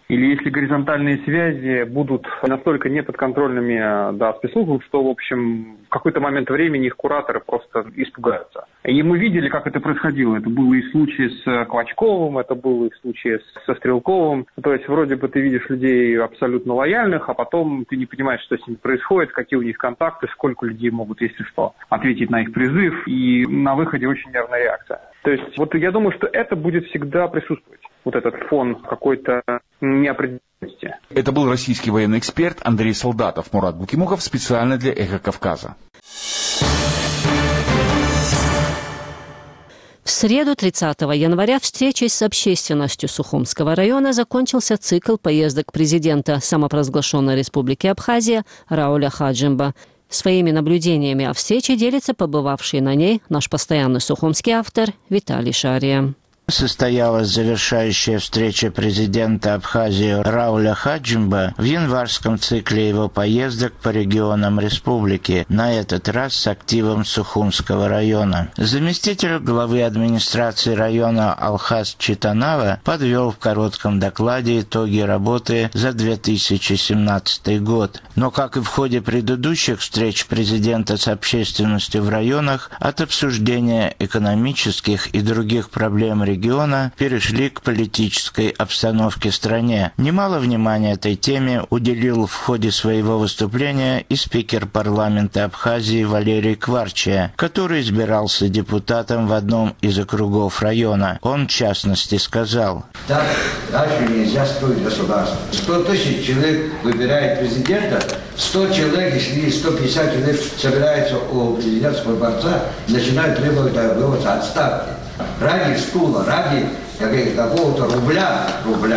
Или если горизонтальные связи будут настолько неподконтрольными спецслужбам, что, в общем, в какой-то момент времени их кураторы просто испугаются. И мы видели, как это происходило. Это было и случаи с Клочковым, это было и случаи со Стрелковым. То есть вроде бы ты видишь людей абсолютно лояльных, а потом ты не понимаешь, что с ними происходит, какие у них контакты, сколько людей могут, если что, ответить на их призыв. И на выходе очень нервная реакция. То есть вот я думаю, что это будет всегда присутствовать. Вот этот фон какой-то неопределенности. Это был российский военный эксперт Андрей Солдатов. Мурат Букимуков специально для «Эхо Кавказа». В среду 30 января встречей с общественностью Сухумского района закончился цикл поездок президента самопровозглашенной Республики Абхазия Рауля Хаджимба. Своими наблюдениями о встрече делится побывавший на ней наш постоянный сухумский автор Виталий Шария. Состоялась завершающая встреча президента Абхазии Рауля Хаджимба в январском цикле его поездок по регионам республики, на этот раз с активом Сухумского района. Заместитель главы администрации района Алхаз Читанава подвел в коротком докладе итоги работы за 2017 год. Но, как и в ходе предыдущих встреч президента с общественностью в районах, от обсуждения экономических и других проблем региона перешли к политической обстановке в стране. Немало внимания этой теме уделил в ходе своего выступления и спикер парламента Абхазии Валерий Кварчия, который избирался депутатом в одном из округов района. Он, в частности, сказал: «Так дальше нельзя строить государство. 100 тысяч человек выбирает президента, 100 человек, если 150 человек собираются у президентского дворца, начинают требовать его отставки. Ради стула, ради какого-то рубля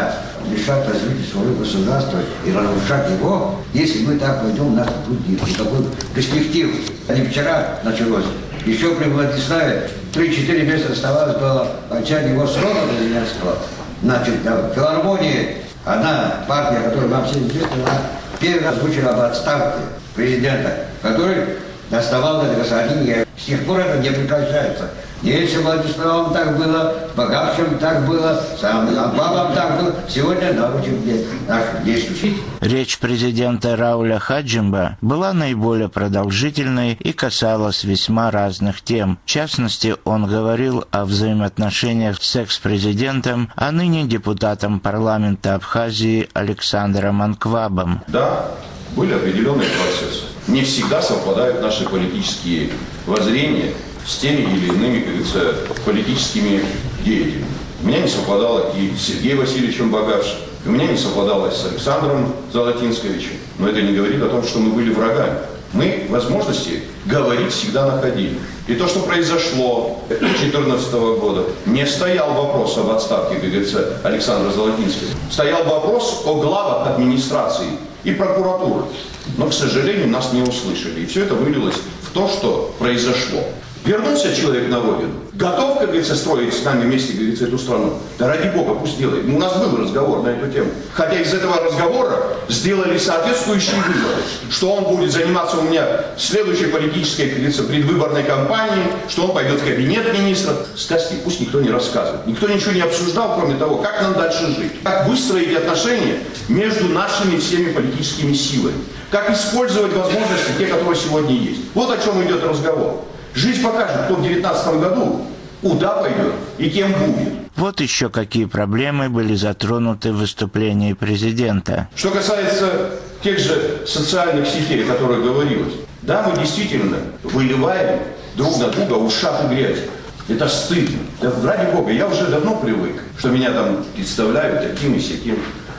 мешать развитию своего государства и разрушать его. Если мы так пойдем, у нас будет никакой перспективы. Не вчера началось. Еще при Владиславе 3-4 месяца оставалось до окончания его срока президентского. Значит, в филармонии одна партия, которая вам всем известна, она первый раз озвучила об отставке президента, который оставал на государстве. С тех пор это не прекращается. Если Владиславом так было, богатшим так было, самым бабам так было, сегодня научим наших действующих. Речь президента Рауля Хаджимба была наиболее продолжительной и касалась весьма разных тем. В частности, он говорил о взаимоотношениях с экс-президентом, а ныне депутатом парламента Абхазии Александром Анквабом. Да, были определенные процессы. Не всегда совпадают наши политические воззрения с теми или иными, как говорится, политическими деятелями. У меня не совпадало и с Сергеем Васильевичем Богатшим, у меня не совпадало с Александром Золотинсковичем. Но это не говорит о том, что мы были врагами. Мы возможности говорить всегда находили. И то, что произошло 2014 года, не стоял вопрос об отставке, как говорится, Александра Золотинского. Стоял вопрос о главах администрации и прокуратуры. Но, к сожалению, нас не услышали. И все это вылилось в то, что произошло. Вернулся человек на родину, готов, как говорится, строить с нами вместе, как говорится, эту страну. Да ради Бога, пусть делает. У нас был разговор на эту тему. Хотя из этого разговора сделали соответствующие выводы, что он будет заниматься у меня следующей политической, как говорится, предвыборной кампанией, что он пойдет в кабинет министров. Сказки пусть никто не рассказывает. Никто ничего не обсуждал, кроме того, как нам дальше жить. Как выстроить отношения между нашими всеми политическими силами. Как использовать возможности, те, которые сегодня есть. Вот о чем идет разговор. Жизнь покажет, кто в 2019 году куда пойдет и кем будет. Вот еще какие проблемы были затронуты в выступлении президента. Что касается тех же социальных сетей, о которых говорилось. Да, мы действительно выливаем друг на друга ушат и грязь. Это стыдно. Да, ради Бога, я уже давно привык, что меня там представляют таким и сяким.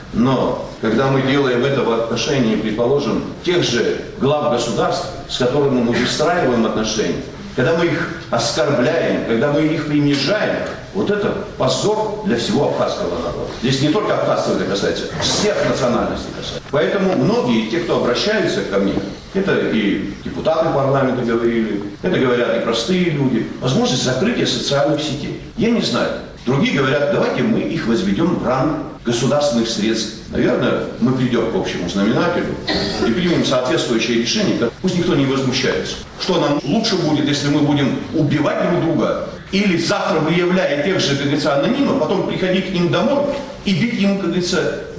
Но когда мы делаем это в отношении, предположим, тех же глав государств, с которыми мы выстраиваем отношения, когда мы их оскорбляем, когда мы их принижаем, вот это позор для всего абхазского народа. Здесь не только абхазцев это касается, всех национальностей касается. Поэтому многие, те, кто обращаются ко мне, это и депутаты парламента говорили, это говорят и простые люди, возможность закрытия социальных сетей. Я не знаю. Другие говорят, давайте мы их возведем в ранг государственных средств. Наверное, мы придем к общему знаменателю и примем соответствующее решение. Пусть никто не возмущается. Что нам лучше будет, если мы будем убивать друг друга или завтра, выявляя тех же, как говорится, анонимов, потом приходить к ним домой и бить им, как говорится,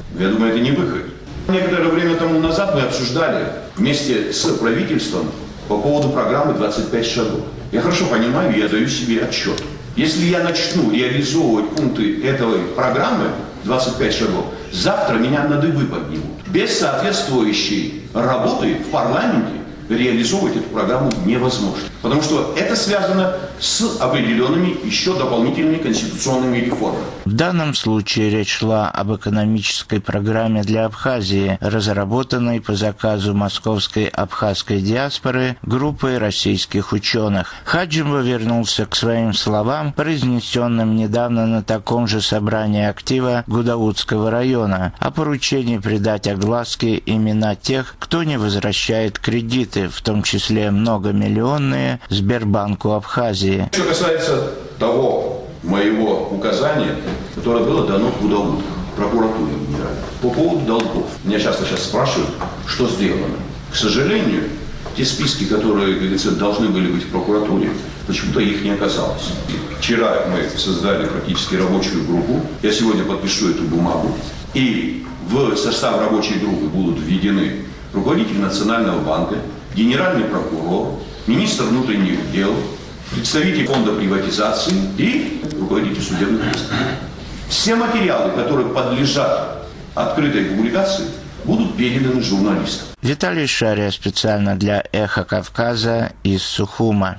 Я думаю, это не выход. Некоторое время тому назад мы обсуждали вместе с правительством по поводу программы «25 шагов». Я хорошо понимаю, я даю себе отчет. Если я начну реализовывать пункты этой программы «25 шагов», завтра меня на дыбы поднимут. Без соответствующей работы в парламенте реализовывать эту программу невозможно. Потому что это связано с определенными еще дополнительными конституционными реформами. В данном случае речь шла об экономической программе для Абхазии, разработанной по заказу московской абхазской диаспоры группой российских ученых. Хаджимба вернулся к своим словам, произнесенным недавно на таком же собрании актива Гудаутского района, о поручении придать огласке имена тех, кто не возвращает кредиты, в том числе многомиллионные, Сбербанку Абхазии. Что касается того моего указания, которое было дано Гудауту, прокуратуре генеральной, по поводу долгов. Меня часто сейчас спрашивают, что сделано. К сожалению, те списки, которые, как говорится, должны были быть в прокуратуре, почему-то их не оказалось. Вчера мы создали практически рабочую группу. Я сегодня подпишу эту бумагу. И в состав рабочей группы будут введены руководитель Национального банка, генеральный прокурор, министр внутренних дел, представитель фонда приватизации и руководитель судебных приставов. Все материалы, которые подлежат открытой публикации, будут переданы журналистам. Виталий Шария специально для «Эхо Кавказа» из Сухума.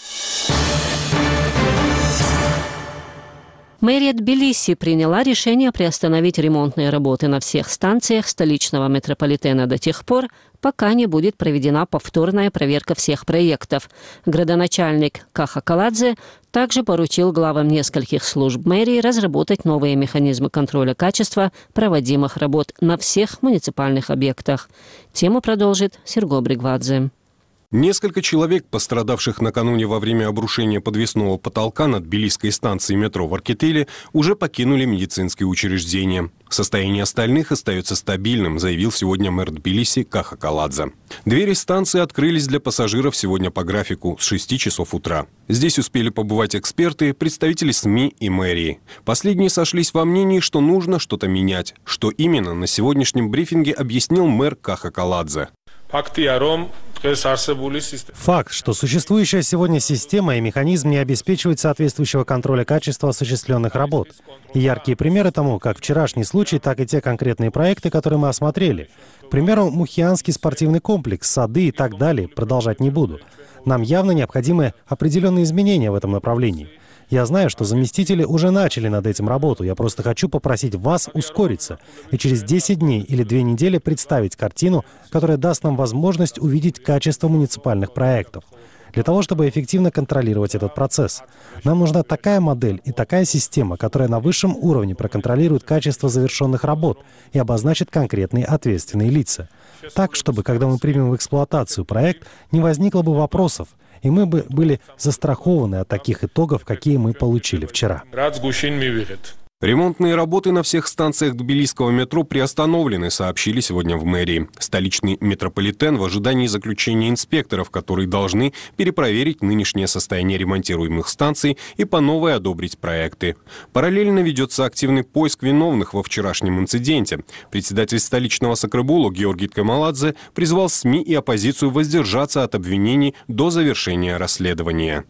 Мэрия Тбилиси приняла решение приостановить ремонтные работы на всех станциях столичного метрополитена до тех пор, пока не будет проведена повторная проверка всех проектов. Градоначальник Каха Каладзе также поручил главам нескольких служб мэрии разработать новые механизмы контроля качества проводимых работ на всех муниципальных объектах. Тему продолжит Серго Бригвадзе. Несколько человек, пострадавших накануне во время обрушения подвесного потолка над тбилисской станцией метро в Аркетеле, уже покинули медицинские учреждения. Состояние остальных остается стабильным, заявил сегодня мэр Тбилиси Каха Каладзе. Двери станции открылись для пассажиров сегодня по графику с 6 часов утра. Здесь успели побывать эксперты, представители СМИ и мэрии. Последние сошлись во мнении, что нужно что-то менять. Что именно, на сегодняшнем брифинге объяснил мэр Каха Каладзе. Факт, что существующая сегодня система и механизм не обеспечивают соответствующего контроля качества осуществленных работ. И яркие примеры тому, как вчерашний случай, так и те конкретные проекты, которые мы осмотрели. К примеру, Мухианский спортивный комплекс, сады и так далее, продолжать не буду. Нам явно необходимы определенные изменения в этом направлении. Я знаю, что заместители уже начали над этим работу. Я просто хочу попросить вас ускориться и через 10 дней или 2 недели представить картину, которая даст нам возможность увидеть качество муниципальных проектов. Для того, чтобы эффективно контролировать этот процесс, нам нужна такая модель и такая система, которая на высшем уровне проконтролирует качество завершенных работ и обозначит конкретные ответственные лица. Так, чтобы, когда мы примем в эксплуатацию проект, не возникло бы вопросов, и мы бы были застрахованы от таких итогов, какие мы получили вчера. Ремонтные работы на всех станциях тбилисского метро приостановлены, сообщили сегодня в мэрии. Столичный метрополитен в ожидании заключения инспекторов, которые должны перепроверить нынешнее состояние ремонтируемых станций и по новой одобрить проекты. Параллельно ведется активный поиск виновных во вчерашнем инциденте. Председатель столичного Сакрабулу Георгий Ткамаладзе призвал СМИ и оппозицию воздержаться от обвинений до завершения расследования.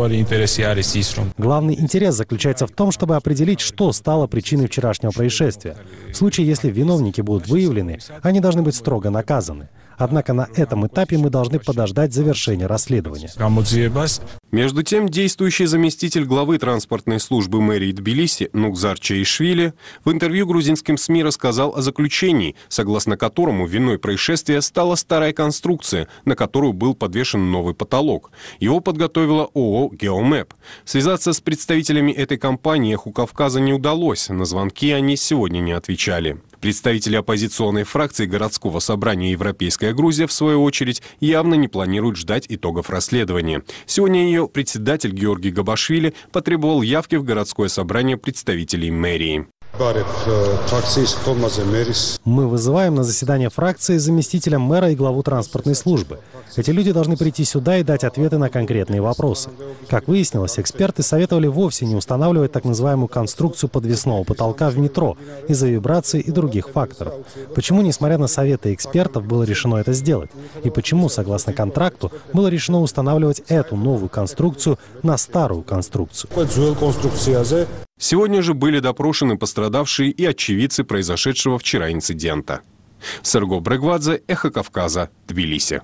Главный интерес заключается в том, чтобы определить, что стало причиной вчерашнего происшествия. В случае, если виновники будут выявлены, они должны быть строго наказаны. Однако на этом этапе мы должны подождать завершения расследования. Между тем, действующий заместитель главы транспортной службы мэрии Тбилиси Нукзар Чаишвили в интервью грузинским СМИ рассказал о заключении, согласно которому виной происшествия стала старая конструкция, на которую был подвешен новый потолок. Его подготовила ООО «Геомэп». Связаться с представителями этой компании «Эху Кавказа» не удалось, на звонки они сегодня не отвечали. Представители оппозиционной фракции городского собрания «Европейская Грузия», в свою очередь, явно не планируют ждать итогов расследования. Сегодня ее председатель Георгий Габашвили потребовал явки в городское собрание представителей мэрии. Мы вызываем на заседание фракции заместителя мэра и главу транспортной службы. Эти люди должны прийти сюда и дать ответы на конкретные вопросы. Как выяснилось, эксперты советовали вовсе не устанавливать так называемую конструкцию подвесного потолка в метро из-за вибраций и других факторов. Почему, несмотря на советы экспертов, было решено это сделать? И почему, согласно контракту, было решено устанавливать эту новую конструкцию на старую конструкцию? Сегодня же были допрошены пострадавшие и очевидцы произошедшего вчера инцидента. Серго Брегвадзе, Эхо Кавказа, Тбилиси.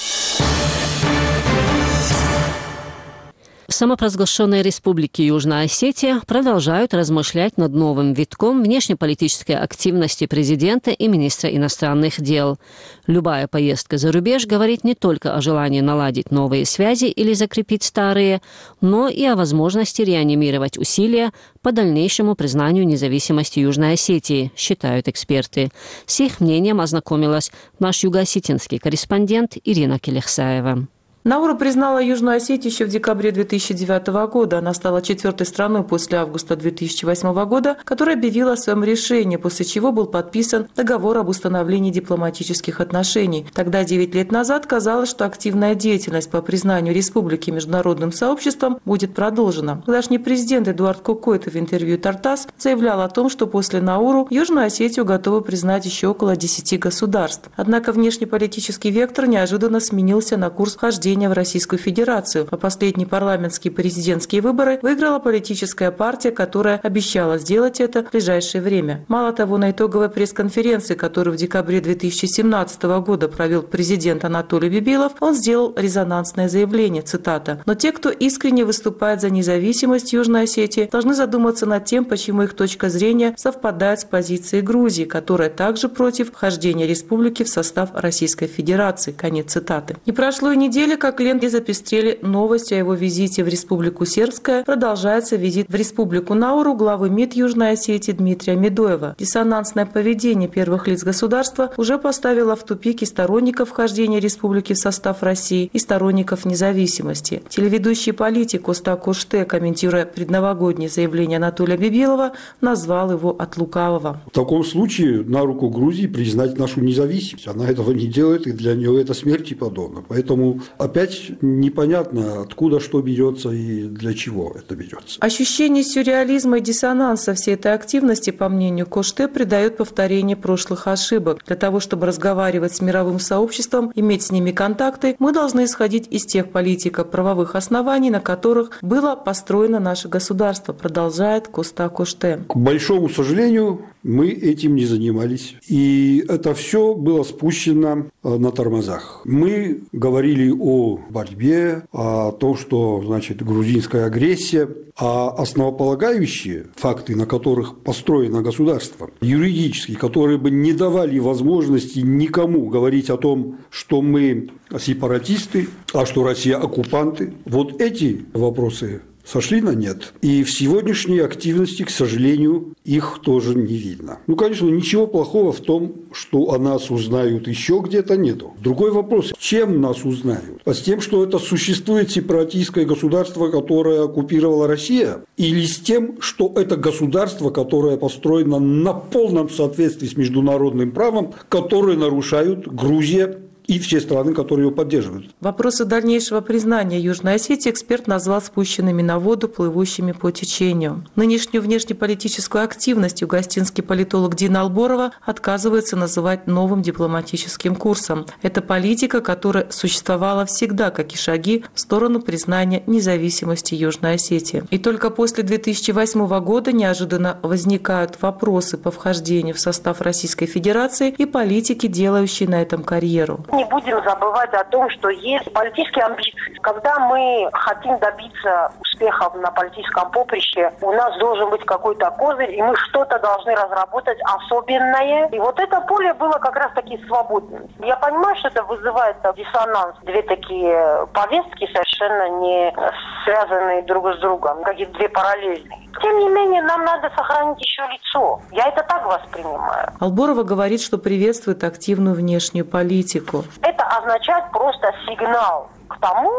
В самопровозглашенной республике Южная Осетия продолжают размышлять над новым витком внешнеполитической активности президента и министра иностранных дел. Любая поездка за рубеж говорит не только о желании наладить новые связи или закрепить старые, но и о возможности реанимировать усилия по дальнейшему признанию независимости Южной Осетии, считают эксперты. С их мнением ознакомилась наш юго-осетинский корреспондент Ирина Келехсаева. Науру признала Южную Осетию еще в декабре 2009 года. Она стала 4-й страной после августа 2008 года, которая объявила о своем решении, после чего был подписан договор об установлении дипломатических отношений. Тогда, 9 лет назад, казалось, что активная деятельность по признанию республики международным сообществом будет продолжена. Тогдашний президент Эдуард Кокойто в интервью «Тартас» заявлял о том, что после Науру Южную Осетию готовы признать еще около 10 государств. Однако внешнеполитический вектор неожиданно сменился на курс вхождения в Российскую Федерацию. А последние парламентские и президентские выборы выиграла политическая партия, которая обещала сделать это в ближайшее время. Мало того, на итоговой пресс-конференции, которую в декабре 2017 года провел президент Анатолий Бибилов, он сделал резонансное заявление, цитата: «Но те, кто искренне выступает за независимость Южной Осетии, должны задуматься над тем, почему их точка зрения совпадает с позицией Грузии, которая также против вхождения республики в состав Российской Федерации». Конец цитаты. Не прошло и недели, как ленты запестрели новостью о его визите в Республику Сербская. Продолжается визит в Республику Науру главы МИД Южной Осетии Дмитрия Медоева. Диссонансное поведение первых лиц государства уже поставило в тупик и сторонников вхождения республики в состав России, и сторонников независимости. Телеведущий политик Коста Коште, комментируя предновогоднее заявление Анатолия Бибилова, назвал его от лукавого. В таком случае на руку Грузии признать нашу независимость. Она этого не делает, и для нее это смерть и подобное. Поэтому опять непонятно, откуда что берется и для чего это берется. Ощущение сюрреализма и диссонанса всей этой активности, по мнению Коште, придает повторение прошлых ошибок. Для того, чтобы разговаривать с мировым сообществом, иметь с ними контакты, мы должны исходить из тех политико-правовых оснований, на которых было построено наше государство, продолжает Коста Коште. К большому сожалению, мы этим не занимались. И это все было спущено на тормозах. Мы говорили о борьбе, о том, что значит грузинская агрессия, а основополагающие факты, на которых построено государство, юридические, которые бы не давали возможности никому говорить о том, что мы сепаратисты, а что Россия оккупанты, вот эти вопросы сошли на нет. И в сегодняшней активности, к сожалению, их тоже не видно. Ну, конечно, ничего плохого в том, что о нас узнают еще где-то, нету. Другой вопрос, чем нас узнают? А с тем, что это существует сепаратистское государство, которое оккупировала Россия? Или с тем, что это государство, которое построено на полном соответствии с международным правом, которое нарушают Грузия и все страны, которые его поддерживают. Вопросы дальнейшего признания Южной Осетии эксперт назвал спущенными на воду, плывущими по течению. Нынешнюю внешнеполитическую активность югостинский политолог Дина Алборова отказывается называть новым дипломатическим курсом. Это политика, которая существовала всегда, как и шаги в сторону признания независимости Южной Осетии. И только после 2008 года неожиданно возникают вопросы по вхождению в состав Российской Федерации и политики, делающие на этом карьеру. Не будем забывать о том, что есть политические амбиции. Когда мы хотим добиться успехов на политическом поприще, у нас должен быть какой-то козырь, и мы что-то должны разработать особенное. И вот это поле было как раз-таки свободным. Я понимаю, что это вызывает диссонанс. Две такие повестки совершенно не связанные друг с другом, какие-то две параллельные. Тем не менее, нам надо сохранить еще лицо. Я это так воспринимаю. Алборова говорит, что приветствует активную внешнюю политику. Это означает просто сигнал к тому,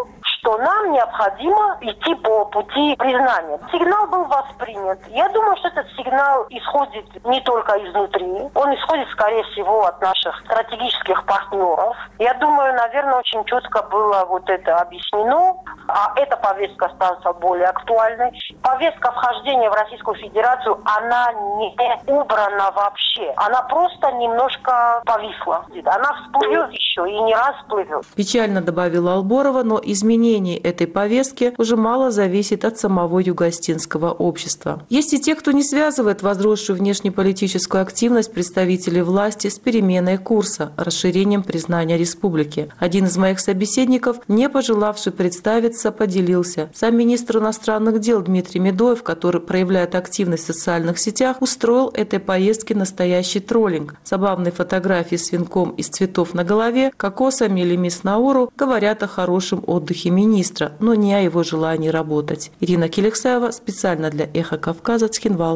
что нам необходимо идти по пути признания. Сигнал был воспринят. Я думаю, что этот сигнал исходит не только изнутри, он исходит, скорее всего, от наших стратегических партнеров. Я думаю, наверное, очень четко было вот это объяснено, а эта повестка становится более актуальной. Повестка вхождения в Российскую Федерацию, она не убрана вообще. Она просто немножко повисла. Она всплывет еще и не раз всплывет. Печально добавила Алборова, но изменение этой повестки уже мало зависит от самого юго-остинского общества. Есть и те, кто не связывает возросшую внешнеполитическую активность представителей власти с переменой курса, расширением признания республики. Один из моих собеседников, не пожелавший представиться, поделился. Сам министр иностранных дел Дмитрий Медоев, который проявляет активность в социальных сетях, устроил этой поездке настоящий троллинг. Забавные фотографии с венком из цветов на голове, кокосами или мисс Науру говорят о хорошем отдыхе министра, но не о его желании работать. Ирина Келексаева специально для «Эхо Кавказа», Цхинвал.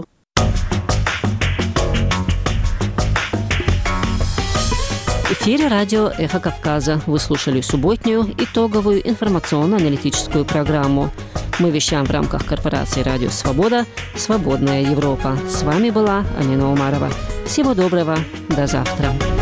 В эфире радио «Эхо Кавказа». Вы слушали субботнюю итоговую информационно-аналитическую программу. Мы вещаем в рамках корпорации «Радио Свобода» «Свободная Европа». С вами была Амина Умарова. Всего доброго. До завтра.